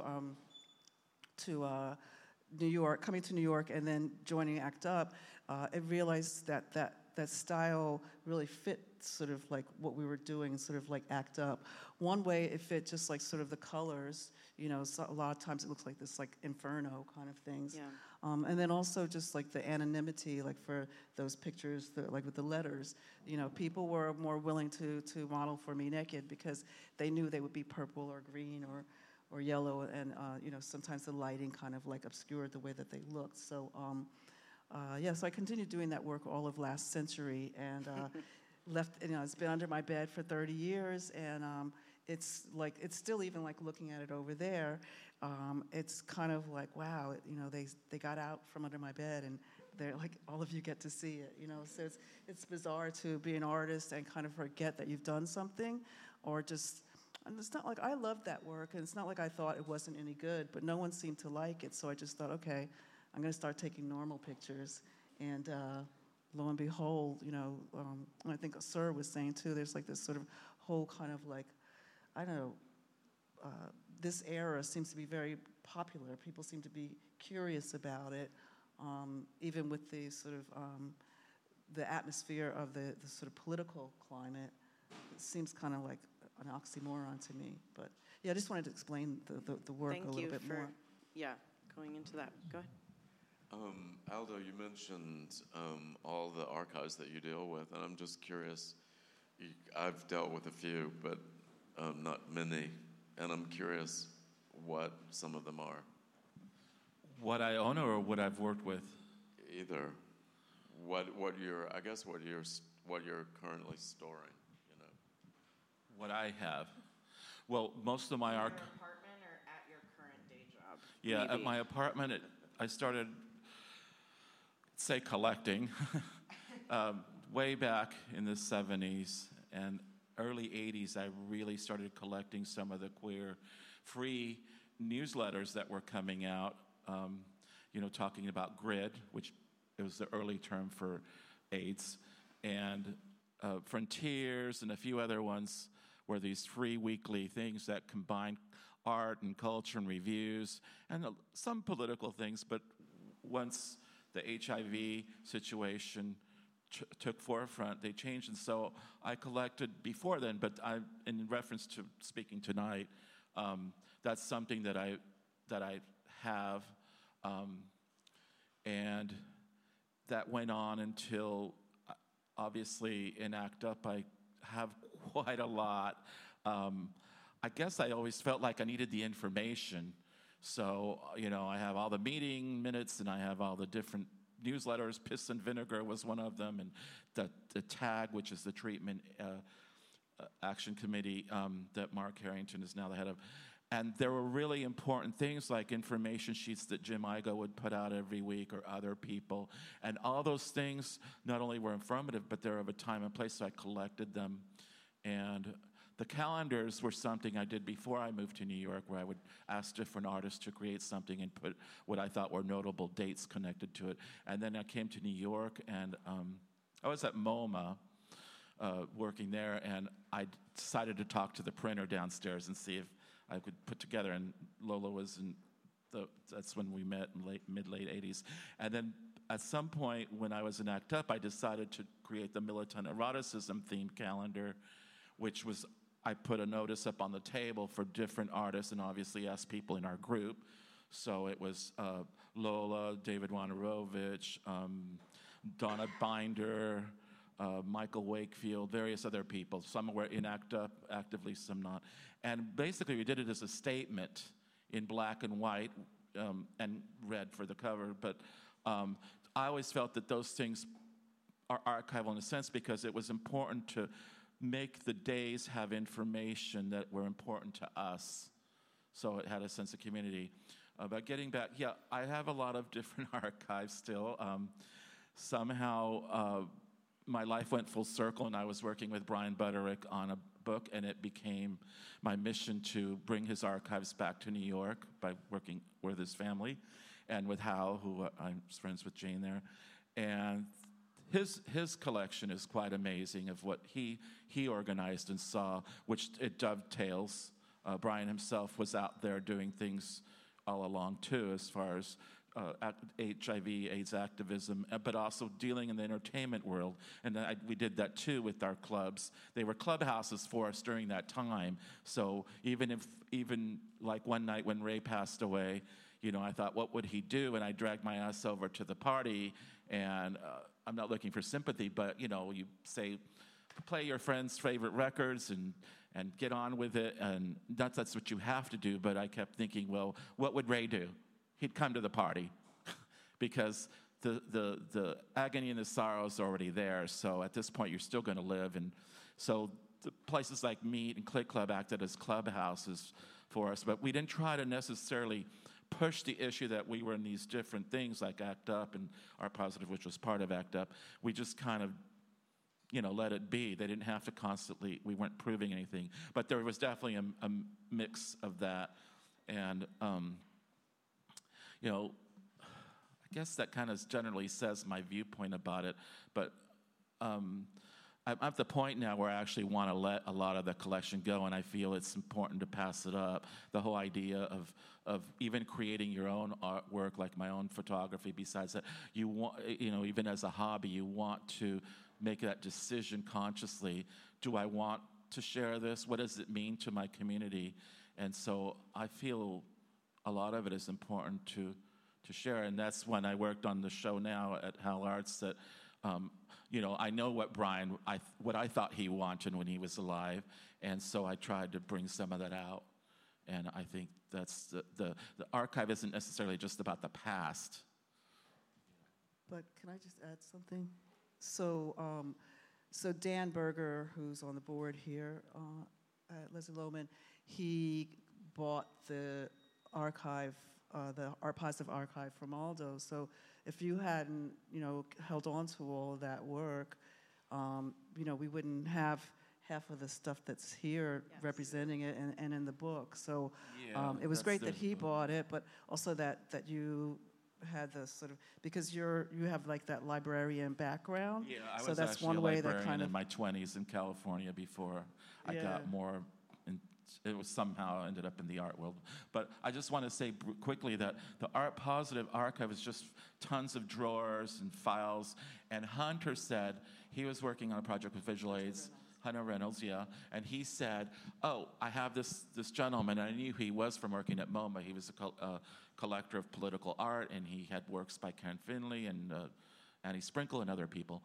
to New York, coming to New York, and then joining ACT UP, I realized that style really fit sort of like what we were doing, sort of like ACT UP. One way it fit just like sort of the colors, so a lot of times it looks like this like inferno kind of things. Yeah. And then also just like the anonymity, like for those pictures, like with the letters, people were more willing to model for me naked because they knew they would be purple or green or yellow, and sometimes the lighting kind of like obscured the way that they looked. So so I continued doing that work all of last century, and left. It's been under my bed for 30 years, and it's still even like looking at it over there. It's kind of like, wow, they got out from under my bed, and they're like, all of you get to see it. So it's bizarre to be an artist and kind of forget that you've done something, or just. And it's not like I loved that work, and it's not like I thought it wasn't any good, but no one seemed to like it, so I just thought, okay, I'm going to start taking normal pictures. And lo and behold, I think Sir was saying too, there's like this sort of whole kind of like, I don't know, this era seems to be very popular. People seem to be curious about it, even with the sort of the atmosphere of the sort of political climate. It seems kind of like an oxymoron to me, but yeah, I just wanted to explain the work a little bit more. Going into that. Go ahead. Aldo, you mentioned all the archives that you deal with, and I'm just curious. I've dealt with a few, but not many, and I'm curious what some of them are. What I own or what I've worked with? Either. What you're currently storing. What I have. Well, most of my In your apartment or at your current day job? Yeah, maybe. At my apartment, I started, say, collecting way back in the 70s and early 80s. I really started collecting some of the queer free newsletters that were coming out, talking about GRID, which it was the early term for AIDS, and Frontiers and a few other ones were these free weekly things that combined art and culture and reviews and some political things, but once the HIV situation took forefront, they changed. And so I collected before then, but in reference to speaking tonight, that's something that I have, and that went on until, obviously, in ACT UP, I have quite a lot. I guess I always felt like I needed the information. So, I have all the meeting minutes, and I have all the different newsletters. Piss and Vinegar was one of them, and the TAG, which is the Treatment Action Committee that Mark Harrington is now the head of. And there were really important things like information sheets that Jim Igo would put out every week, or other people. And all those things not only were informative, but they're of a time and place, so I collected them. And the calendars were something I did before I moved to New York, where I would ask different artists to create something and put what I thought were notable dates connected to it. And then I came to New York, and I was at MoMA working there, and I decided to talk to the printer downstairs and see if I could put together, and Lola was that's when we met in mid-late 80s. And then at some point when I was in ACT UP, I decided to create the Militant Eroticism themed calendar, which was, I put a notice up on the table for different artists and obviously asked people in our group. So it was Lola, David Wojnarowicz, Donna Binder, Michael Wakefield, various other people. Some were in ACT UP actively, some not. And basically we did it as a statement in black and white and red for the cover. But I always felt that those things are archival in a sense, because it was important to make the days have information that were important to us, so it had a sense of community. But getting back, yeah, I have a lot of different archives still. Somehow my life went full circle, and I was working with Brian Butterick on a book, and it became my mission to bring his archives back to New York by working with his family and with Hal, who I'm friends with Jane there. And his collection is quite amazing of what he organized and saw, which it dovetails. Brian himself was out there doing things all along too, as far as HIV, AIDS activism, but also dealing in the entertainment world. And we did that too with our clubs. They were clubhouses for us during that time. So even like one night when Ray passed away, I thought, what would he do? And I dragged my ass over to the party, and I'm not looking for sympathy, but you say, play your friend's favorite records and get on with it. And that's what you have to do. But I kept thinking, well, what would Ray do? He'd come to the party because the agony and the sorrow is already there. So at this point, you're still going to live. And so the places like Meet and Click Club acted as clubhouses for us. But we didn't try to necessarily push the issue that we were in these different things like ACT UP and Art Positive, which was part of ACT UP. We just kind of let it be. They didn't have to constantly, we weren't proving anything. But there was definitely a mix of that. And I guess that kind of generally says my viewpoint about it, but I'm at the point now where I actually want to let a lot of the collection go, and I feel it's important to pass it up. The whole idea of even creating your own artwork, like my own photography, besides that, you want, even as a hobby, you want to make that decision consciously. Do I want to share this? What does it mean to my community? And so I feel a lot of it is important to share, and that's when I worked on the show now at Hal Arts that, I know what Brian, what I thought he wanted when he was alive, and so I tried to bring some of that out, and I think that's the archive isn't necessarily just about the past. But can I just add something? So Dan Berger, who's on the board here at Leslie Lohman, he bought the archive, the Art Positive archive from Aldo. So if you hadn't, held on to all of that work, we wouldn't have half of the stuff that's here representing it and in the book. So it was great that he bought it, but also that you had the sort of, because you have like that librarian background. Yeah, I so was that's actually one a way librarian that kind in of my 20s in California before I got more it was somehow ended up in the art world. But I just want to say quickly that the Art Positive archive is just tons of drawers and files. And Hunter said he was working on a project with visual aids. Hunter Reynolds, yeah. And he said, oh, I have this gentleman. And I knew he was from working at MoMA. He was a collector of political art, and he had works by Karen Finley and Annie Sprinkle and other people.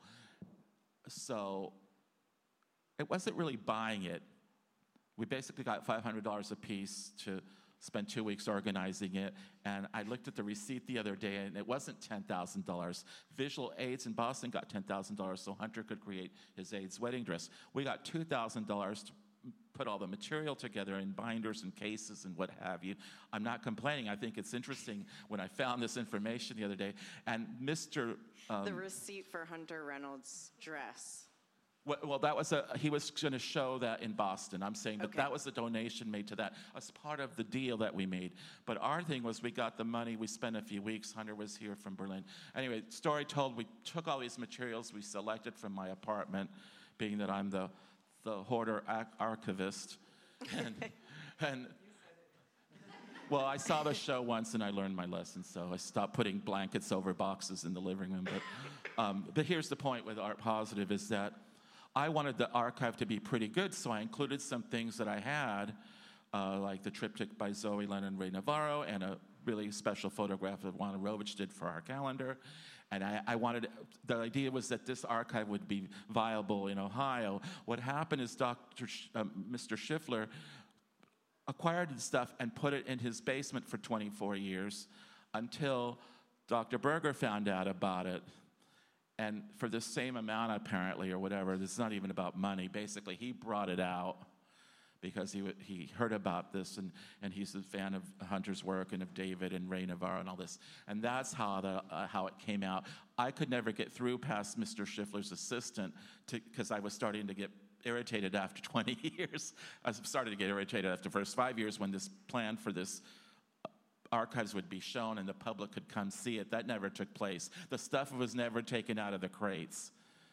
So it wasn't really buying it. We basically got $500 a piece to spend 2 weeks organizing it. And I looked at the receipt the other day, and it wasn't $10,000. Visual Aids in Boston got $10,000 so Hunter could create his AIDS wedding dress. We got $2,000 to put all the material together in binders and cases and what have you. I'm not complaining. I think it's interesting when I found this information the other day. And Mr. The receipt for Hunter Reynolds' dress. Well, that was he was going to show that in Boston. I'm saying that Okay. that was a donation made to that as part of the deal that we made. But our thing was we got the money. We spent a few weeks. Hunter was here from Berlin. Anyway, story told, we took all these materials we selected from my apartment, being that I'm the hoarder archivist. And well, I saw the show once and I learned my lesson, so I stopped putting blankets over boxes in the living room. But here's the point with Art Positive is that I wanted the archive to be pretty good, so I included some things that I had, like the triptych by Zoe Lennon Ray Navarro and a really special photograph that Juana Rovich did for our calendar. And I wanted, the idea was that this archive would be viable in Ohio. What happened is Mr. Schiffler acquired the stuff and put it in his basement for 24 years until Dr. Berger found out about it. And for the same amount, apparently, or whatever, this is not even about money. Basically, he brought it out because he heard about this, and he's a fan of Hunter's work and of David and Ray Navarro and all this. And that's how it came out. I could never get through past Mr. Schiffler's assistant because I was starting to get irritated after 20 years. I started to get irritated after the first 5 years when this plan for this archives would be shown and the public could come see it. That never took place. The stuff was never taken out of the crates.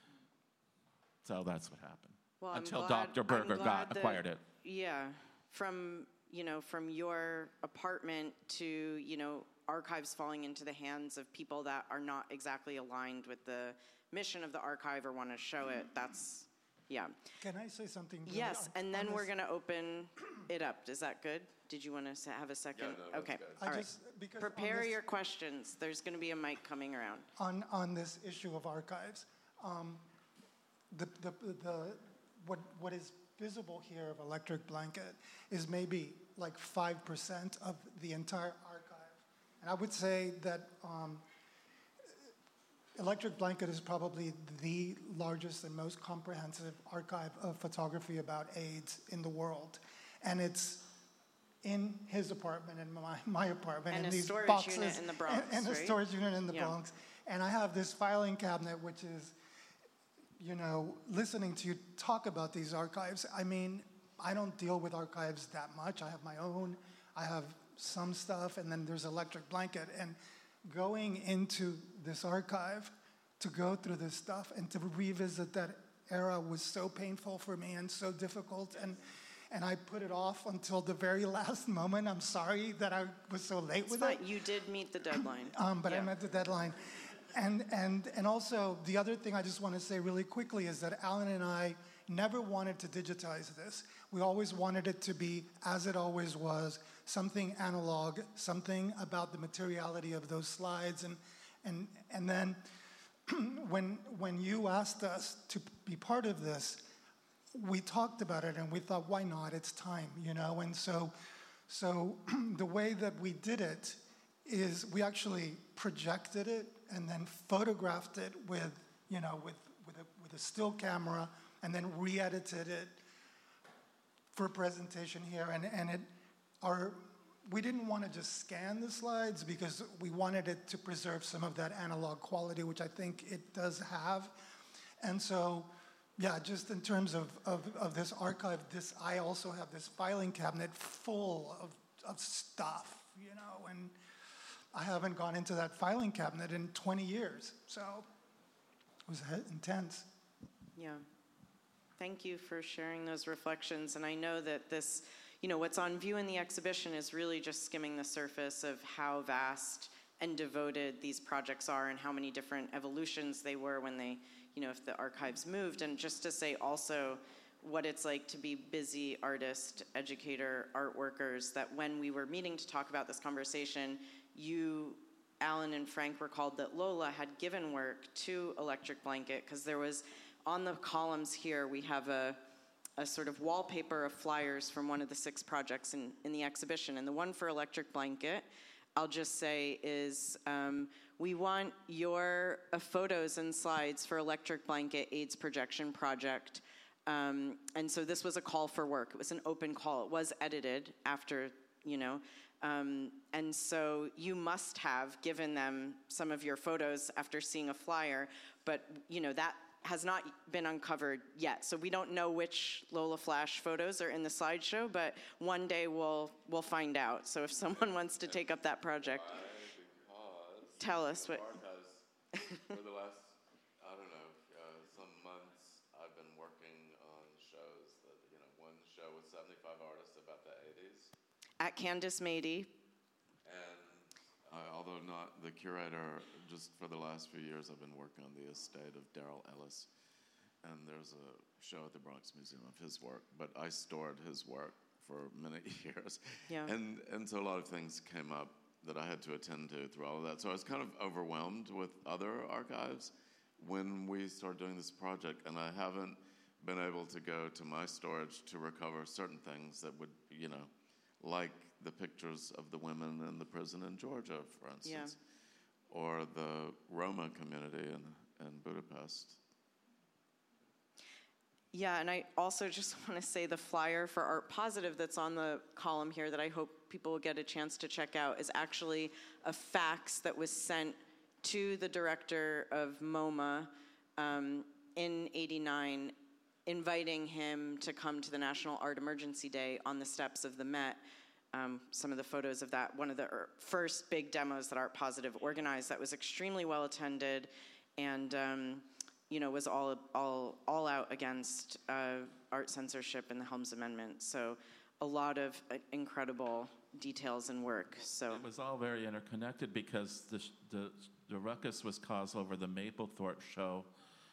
So that's what happened. Well, until Dr. Berger acquired it. Yeah, from your apartment to, archives falling into the hands of people that are not exactly aligned with the mission of the archive or want to show it. That's, yeah. Can I say something? Really Yes, on and then this? we're going to open it up. Is that good? Did you want to have a second? Yeah, no, that's okay. good. All right. Because Prepare on this, your questions. There's going to be a mic coming around. on this issue of archives, what is visible here of Electric Blanket is maybe like 5% of the entire archive, and I would say that Electric Blanket is probably the largest and most comprehensive archive of photography about AIDS in the world, and it's in his apartment and my apartment And in a these storage boxes unit in the Bronx, and a right? storage unit in the Yeah. Bronx. And I have this filing cabinet, which is, listening to you talk about these archives. I mean, I don't deal with archives that much. I have my own. I have some stuff, and then there's Electric Blanket. And going into this archive to go through this stuff and to revisit that era was so painful for me and so difficult. And I put it off until the very last moment. I'm sorry that I was so late with it. You did meet the deadline. But Yeah. I met the deadline. And also, the other thing I just want to say really quickly is that Alan and I never wanted to digitize this. We always wanted it to be, as it always was, something analog, something about the materiality of those slides. And then when you asked us to be part of this, we talked about it and we thought, why not? It's time, And so the way that we did it is we actually projected it and then photographed it with a still camera and then re-edited it for presentation here. We didn't want to just scan the slides because we wanted it to preserve some of that analog quality, which I think it does have. And so, yeah, just in terms of this archive, I also have this filing cabinet full of stuff, and I haven't gone into that filing cabinet in 20 years, so it was intense. Yeah. Thank you for sharing those reflections. And I know that this, what's on view in the exhibition is really just skimming the surface of how vast and devoted these projects are and how many different evolutions they were when they, if the archives moved. And just to say also what it's like to be busy artist, educator, art workers, that when we were meeting to talk about this conversation, you, Alan and Frank, recalled that Lola had given work to Electric Blanket, because there was, on the columns here, we have a sort of wallpaper of flyers from one of the 6 projects in the exhibition. And the one for Electric Blanket, I'll just say, is we want your photos and slides for Electric Blanket AIDS Projection Project. And so this was a call for work. It was an open call. It was edited after, and so you must have given them some of your photos after seeing a flyer, but, that has not been uncovered yet. So we don't know which Lola Flash photos are in the slideshow, but one day we'll find out. So if someone wants to take up that project, tell us what. For the last, I don't know, some months, I've been working on shows that, one show with 75 artists about the 80s. At Candice Mady. And although not the curator, just for the last few years, I've been working on the estate of Daryl Ellis. And there's a show at the Bronx Museum of his work, but I stored his work for many years. Yeah. And so a lot of things came up that I had to attend to through all of that. So I was kind of overwhelmed with other archives when we started doing this project, and I haven't been able to go to my storage to recover certain things that would, like the pictures of the women in the prison in Georgia, for instance, or the Roma community in Budapest. Yeah, and I also just want to say the flyer for Art Positive that's on the column here that I hope people will get a chance to check out is actually a fax that was sent to the director of MoMA in '89, inviting him to come to the National Art Emergency Day on the steps of the Met. Some of the photos of that, one of the first big demos that Art Positive organized, that was extremely well attended, and was all out against art censorship and the Helms Amendment. So a lot of incredible details and work. So it was all very interconnected because the ruckus was caused over the Mapplethorpe show.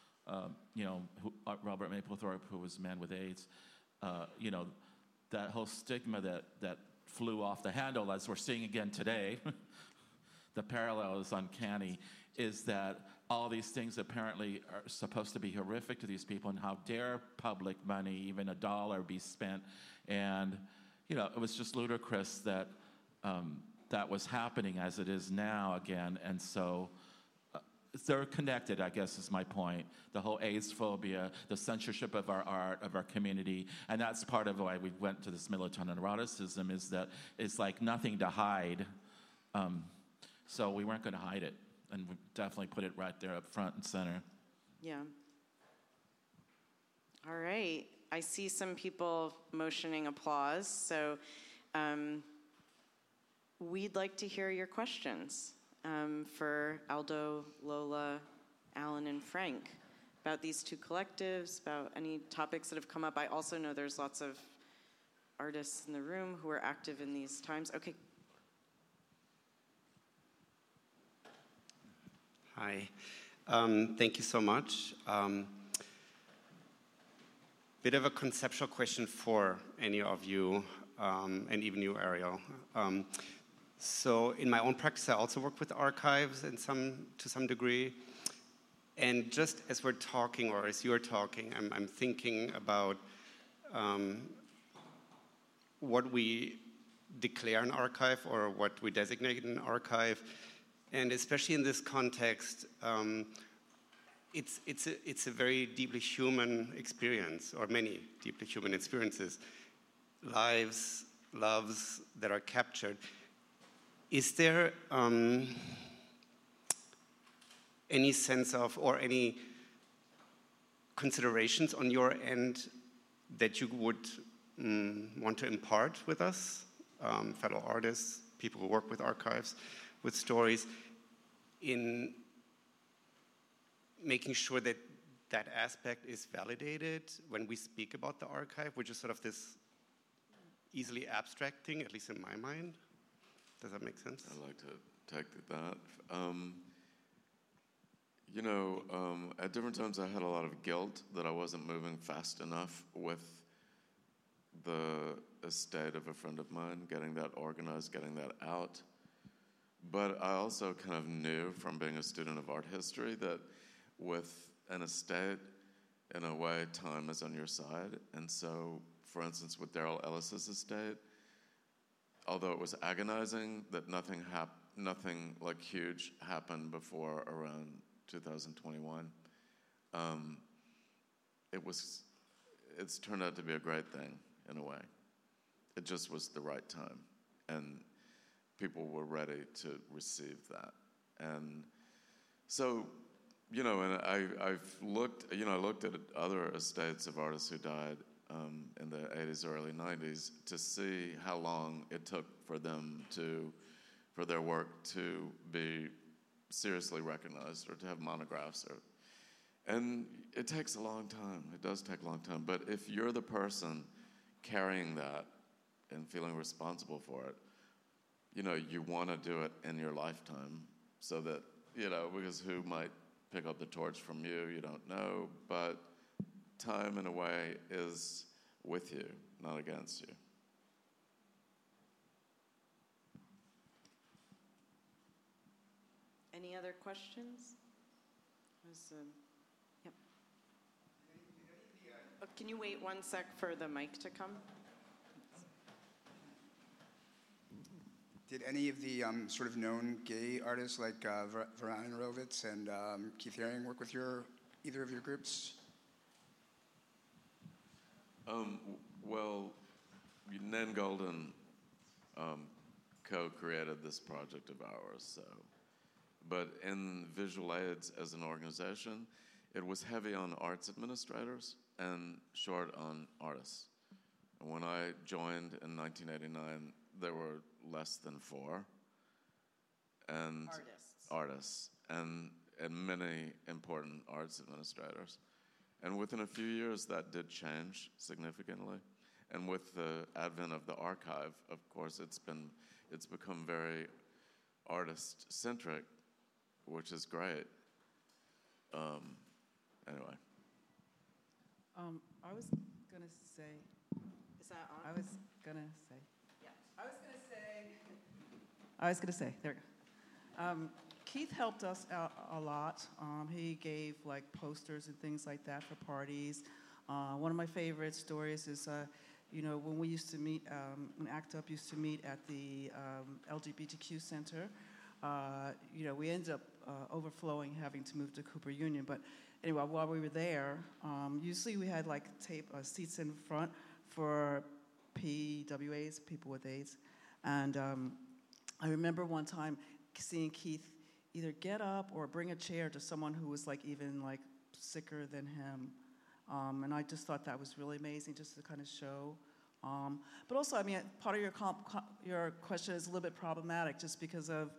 Robert Mapplethorpe, who was a man with AIDS, that whole stigma that flew off the handle, as we're seeing again today, the parallel is uncanny, is that all these things apparently are supposed to be horrific to these people, and how dare public money, even $1, be spent. And, it was just ludicrous that that was happening as it is now again. And so they're connected, I guess, is my point. The whole AIDS phobia, the censorship of our art, of our community, and that's part of why we went to this militant eroticism, is that it's like nothing to hide. So we weren't going to hide it, and we definitely put it right there up front and center. Yeah. All right. I see some people motioning applause, so we'd like to hear your questions. For Aldo, Lola, Alan, and Frank about these 2 collectives, about any topics that have come up. I also know there's lots of artists in the room who are active in these times. Okay. Hi. Thank you so much. Bit of a conceptual question for any of you, and even you, Ariel. So in my own practice, I also work with archives to some degree. And just as we're talking, or as you're talking, I'm thinking about what we declare an archive or what we designate an archive. And especially in this context, it's a very deeply human experience, or many deeply human experiences, lives, loves that are captured. Is there any sense of, or any considerations on your end that you would want to impart with us, fellow artists, people who work with archives, with stories, in making sure that that aspect is validated when we speak about the archive, which is sort of this easily abstracting, at least in my mind. Does that make sense? I'd like to take that. At different times I had a lot of guilt that I wasn't moving fast enough with the estate of a friend of mine, getting that organized, getting that out. But I also kind of knew from being a student of art history that with an estate, in a way, time is on your side. And so, for instance, with Daryl Ellis's estate, although it was agonizing that nothing like huge happened before around 2021, it's turned out to be a great thing in a way. It just was the right time, and people were ready to receive that. And so, and I've looked, I looked at other estates of artists who died in the 80s, early 90s to see how long it took for their work to be seriously recognized or to have monographs. And it takes a long time. It does take a long time. But if you're the person carrying that and feeling responsible for it, you want to do it in your lifetime so that, because who might pick up the torch from you, you don't know. But time, in a way, is with you, not against you. Any other questions? Yep. Oh, can you wait 1 sec for the mic to come? Did any of the sort of known gay artists like Veran Rovitz and Keith Haring work with either of your groups? Well, Nan Golden co-created this project of ours, so. But in Visual AIDS as an organization, it was heavy on arts administrators and short on artists. And when I joined in 1989, there were less than 4. And artists and many important arts administrators. And within a few years, that did change significantly. And with the advent of the archive, of course, it's become very artist-centric, which is great. Anyway. I was gonna say. Is that on? I was gonna say. Yeah. I was gonna say. There we go. Keith helped us out a lot. He gave like posters and things like that for parties. One of my favorite stories is, when we used to meet, when ACT UP used to meet at the LGBTQ Center, we ended up overflowing, having to move to Cooper Union. But anyway, while we were there, usually we had like seats in front for PWAs, people with AIDS. And I remember one time seeing Keith either get up or bring a chair to someone who was like even like sicker than him. And I just thought that was really amazing, just to kind of show. But also, I mean, part of your question is a little bit problematic, just because of,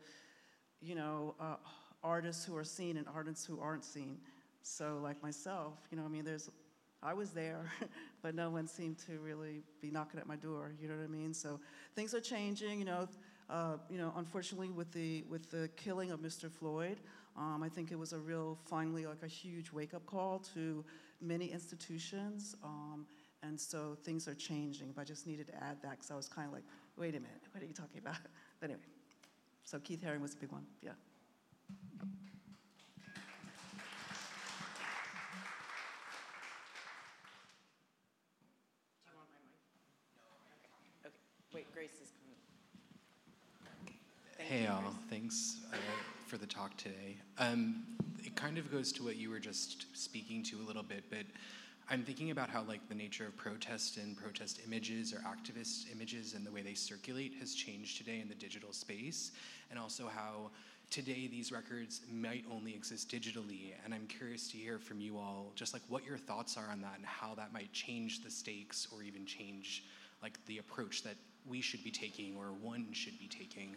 artists who are seen and artists who aren't seen. So, like myself, I was there, but no one seemed to really be knocking at my door. You know what I mean? So things are changing. Unfortunately, with the killing of Mr. Floyd, I think it was finally like a huge wake-up call to many institutions. And so things are changing, but I just needed to add that because I was kind of like, wait a minute, what are you talking about? But anyway, so Keith Haring was a big one, yeah. Do you want my mic? No. Okay, wait, Grace is coming. Hey all, thanks for the talk today. It kind of goes to what you were just speaking to a little bit, but I'm thinking about how like the nature of protest and protest images or activist images and the way they circulate has changed today in the digital space, and also how today these records might only exist digitally. And I'm curious to hear from you all just like what your thoughts are on that and how that might change the stakes or even change like the approach that we should be taking or one should be taking.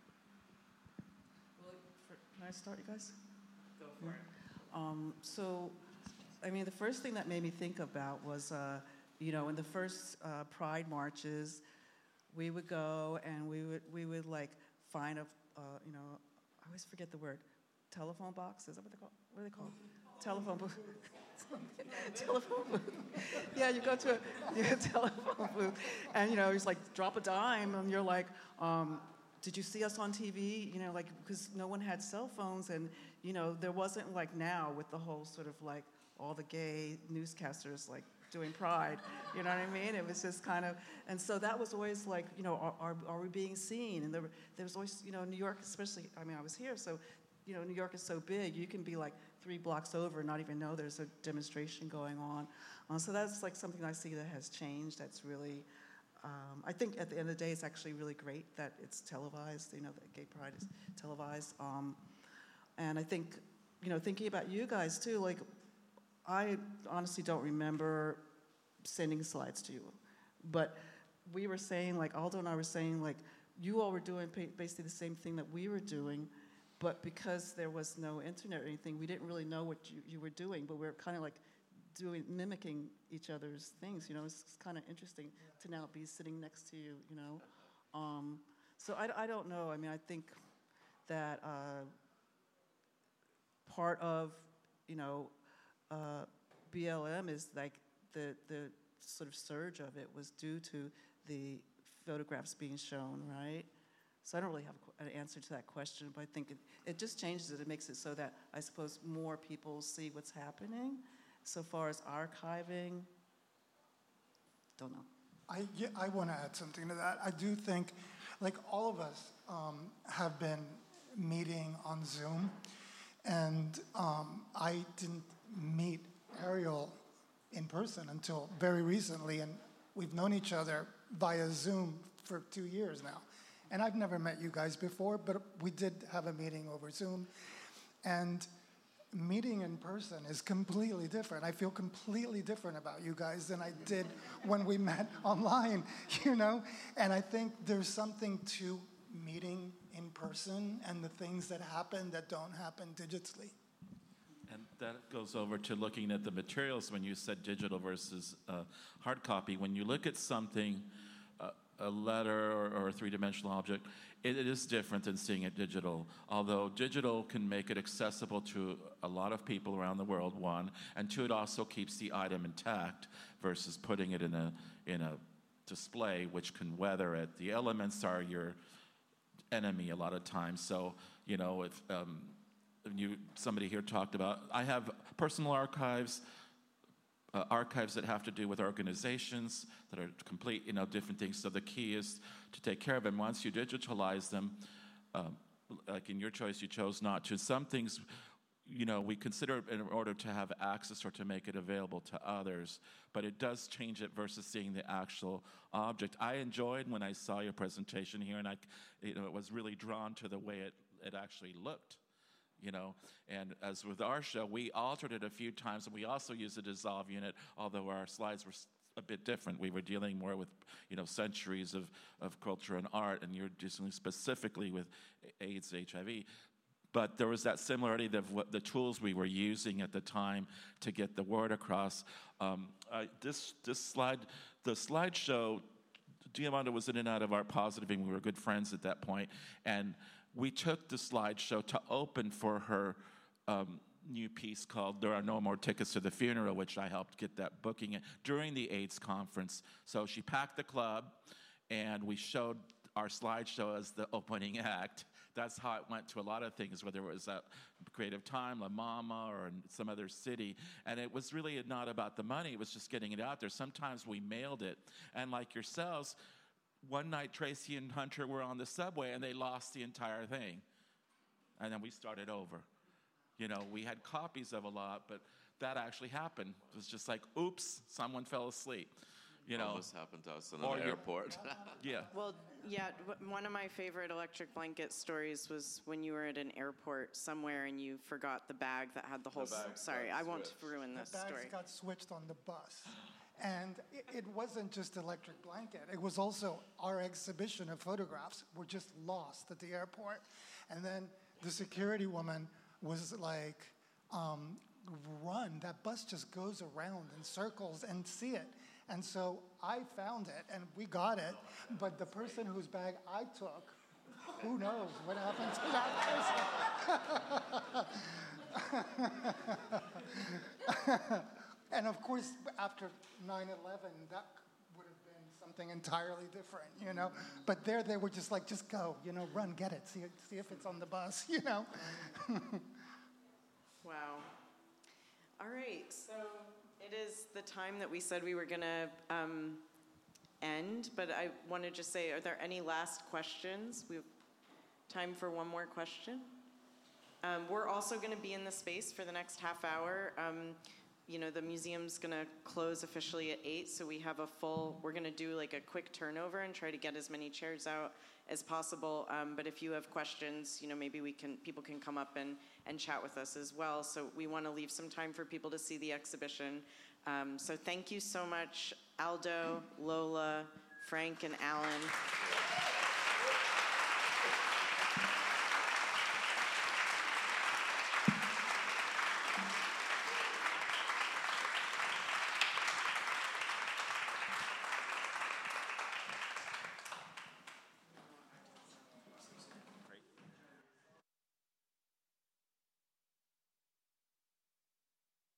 Can I start, you guys? Go for it. The first thing that made me think about was, in the first Pride marches, we would go and we would like find a, you know, I always forget the word, telephone box, is that what they're called? What are they called? Telephone booth. Telephone booth. Yeah, you go to a telephone booth, and you know, it's like drop a dime, and you're like, did you see us on TV? You know, like, because no one had cell phones, and you know, there wasn't like now with the whole sort of like all the gay newscasters like doing Pride. You know what I mean? It was just kind of, and so that was always like, you know, are we being seen? And there was always, you know, New York, especially. I mean, I was here, so. You know, New York is so big, you can be like 3 blocks over and not even know there's a demonstration going on. So that's like something I see that has changed. That's really, I think at the end of the day, it's actually really great that it's televised, you know, that Gay Pride is televised. And I think, you know, thinking about you guys too, like, I honestly don't remember sending slides to you. But we were saying, like, Aldo and I were saying, like, you all were doing basically the same thing that we were doing, but because there was no internet or anything, we didn't really know what you were doing, but we were kind of like mimicking each other's things, you know. It's kind of interesting to now be sitting next to you, you know. So I don't know. I mean, I think that part of, you know, BLM is like the sort of surge of it was due to the photographs being shown, right? So I don't really have an answer to that question, but I think it just changes it. It makes it so that I suppose more people see what's happening. So far as archiving, don't know. I want to add something to that. I do think, like, all of us have been meeting on Zoom, and I didn't meet Ariel in person until very recently, and we've known each other via Zoom for 2 years now. And I've never met you guys before, but we did have a meeting over Zoom. And meeting in person is completely different. I feel completely different about you guys than I did when we met online, you know? And I think there's something to meeting in person and the things that happen that don't happen digitally. And that goes over to looking at the materials when you said digital versus hard copy. When you look at something, a letter or a three-dimensional object, it is different than seeing it digital. Although digital can make it accessible to a lot of people around the world, one, and two, it also keeps the item intact versus putting it in a display which can weather it. The elements are your enemy a lot of times. So, you know, if somebody here talked about, I have personal archives, archives that have to do with organizations that are complete, you know, different things. So the key is to take care of them. Once you digitalize them, like in your choice, you chose not to. Some things, you know, we consider in order to have access or to make it available to others, but it does change it versus seeing the actual object. I enjoyed when I saw your presentation here, and I, you know, it was really drawn to the way it actually looked. You know, and as with our show, we altered it a few times, and we also used a dissolve unit, although our slides were a bit different. We were dealing more with, you know, centuries of culture and art, and you're dealing specifically with AIDS, HIV. But there was that similarity of what the tools we were using at the time to get the word across. This slide, the slideshow, Diamanda was in and out of Art Positive, and we were good friends at that point, and we took the slideshow to open for her new piece called There Are No More Tickets to the Funeral, which I helped get that booking during the AIDS conference. So she packed the club, and we showed our slideshow as the opening act. That's how it went to a lot of things, whether it was at Creative Time, La Mama, or in some other city. And it was really not about the money. It was just getting it out there. Sometimes we mailed it. And like yourselves, one night, Tracy and Hunter were on the subway, and they lost the entire thing. And then we started over. You know, we had copies of a lot, but that actually happened. It was just like, oops, someone fell asleep. You know, almost happened to us in an airport. Yeah. Well, yeah, one of my favorite electric blanket stories was when you were at an airport somewhere and you forgot the bag that had the whole... Sorry, I won't ruin this story. The bags got switched on the bus. And it wasn't just Electric Blanket. It was also our exhibition of photographs were just lost at the airport. And then the security woman was like, run, that bus just goes around in circles and see it. And so I found it, and we got it, but the person whose bag I took, who knows what happened to that person. And of course, after 9/11, that would have been something entirely different, you know? But there they were just like, just go, you know, run, get it, see if it's on the bus, you know? Wow. All right, so it is the time that we said we were gonna end, but I want to just say, are there any last questions? We have time for one more question. We're also gonna be in the space for the next half hour. You know, the museum's gonna close officially at 8, so we have we're gonna do like a quick turnover and try to get as many chairs out as possible. But if you have questions, you know, maybe people can come up and chat with us as well. So we wanna leave some time for people to see the exhibition. So thank you so much, Aldo, Lola, Frank, and Alan.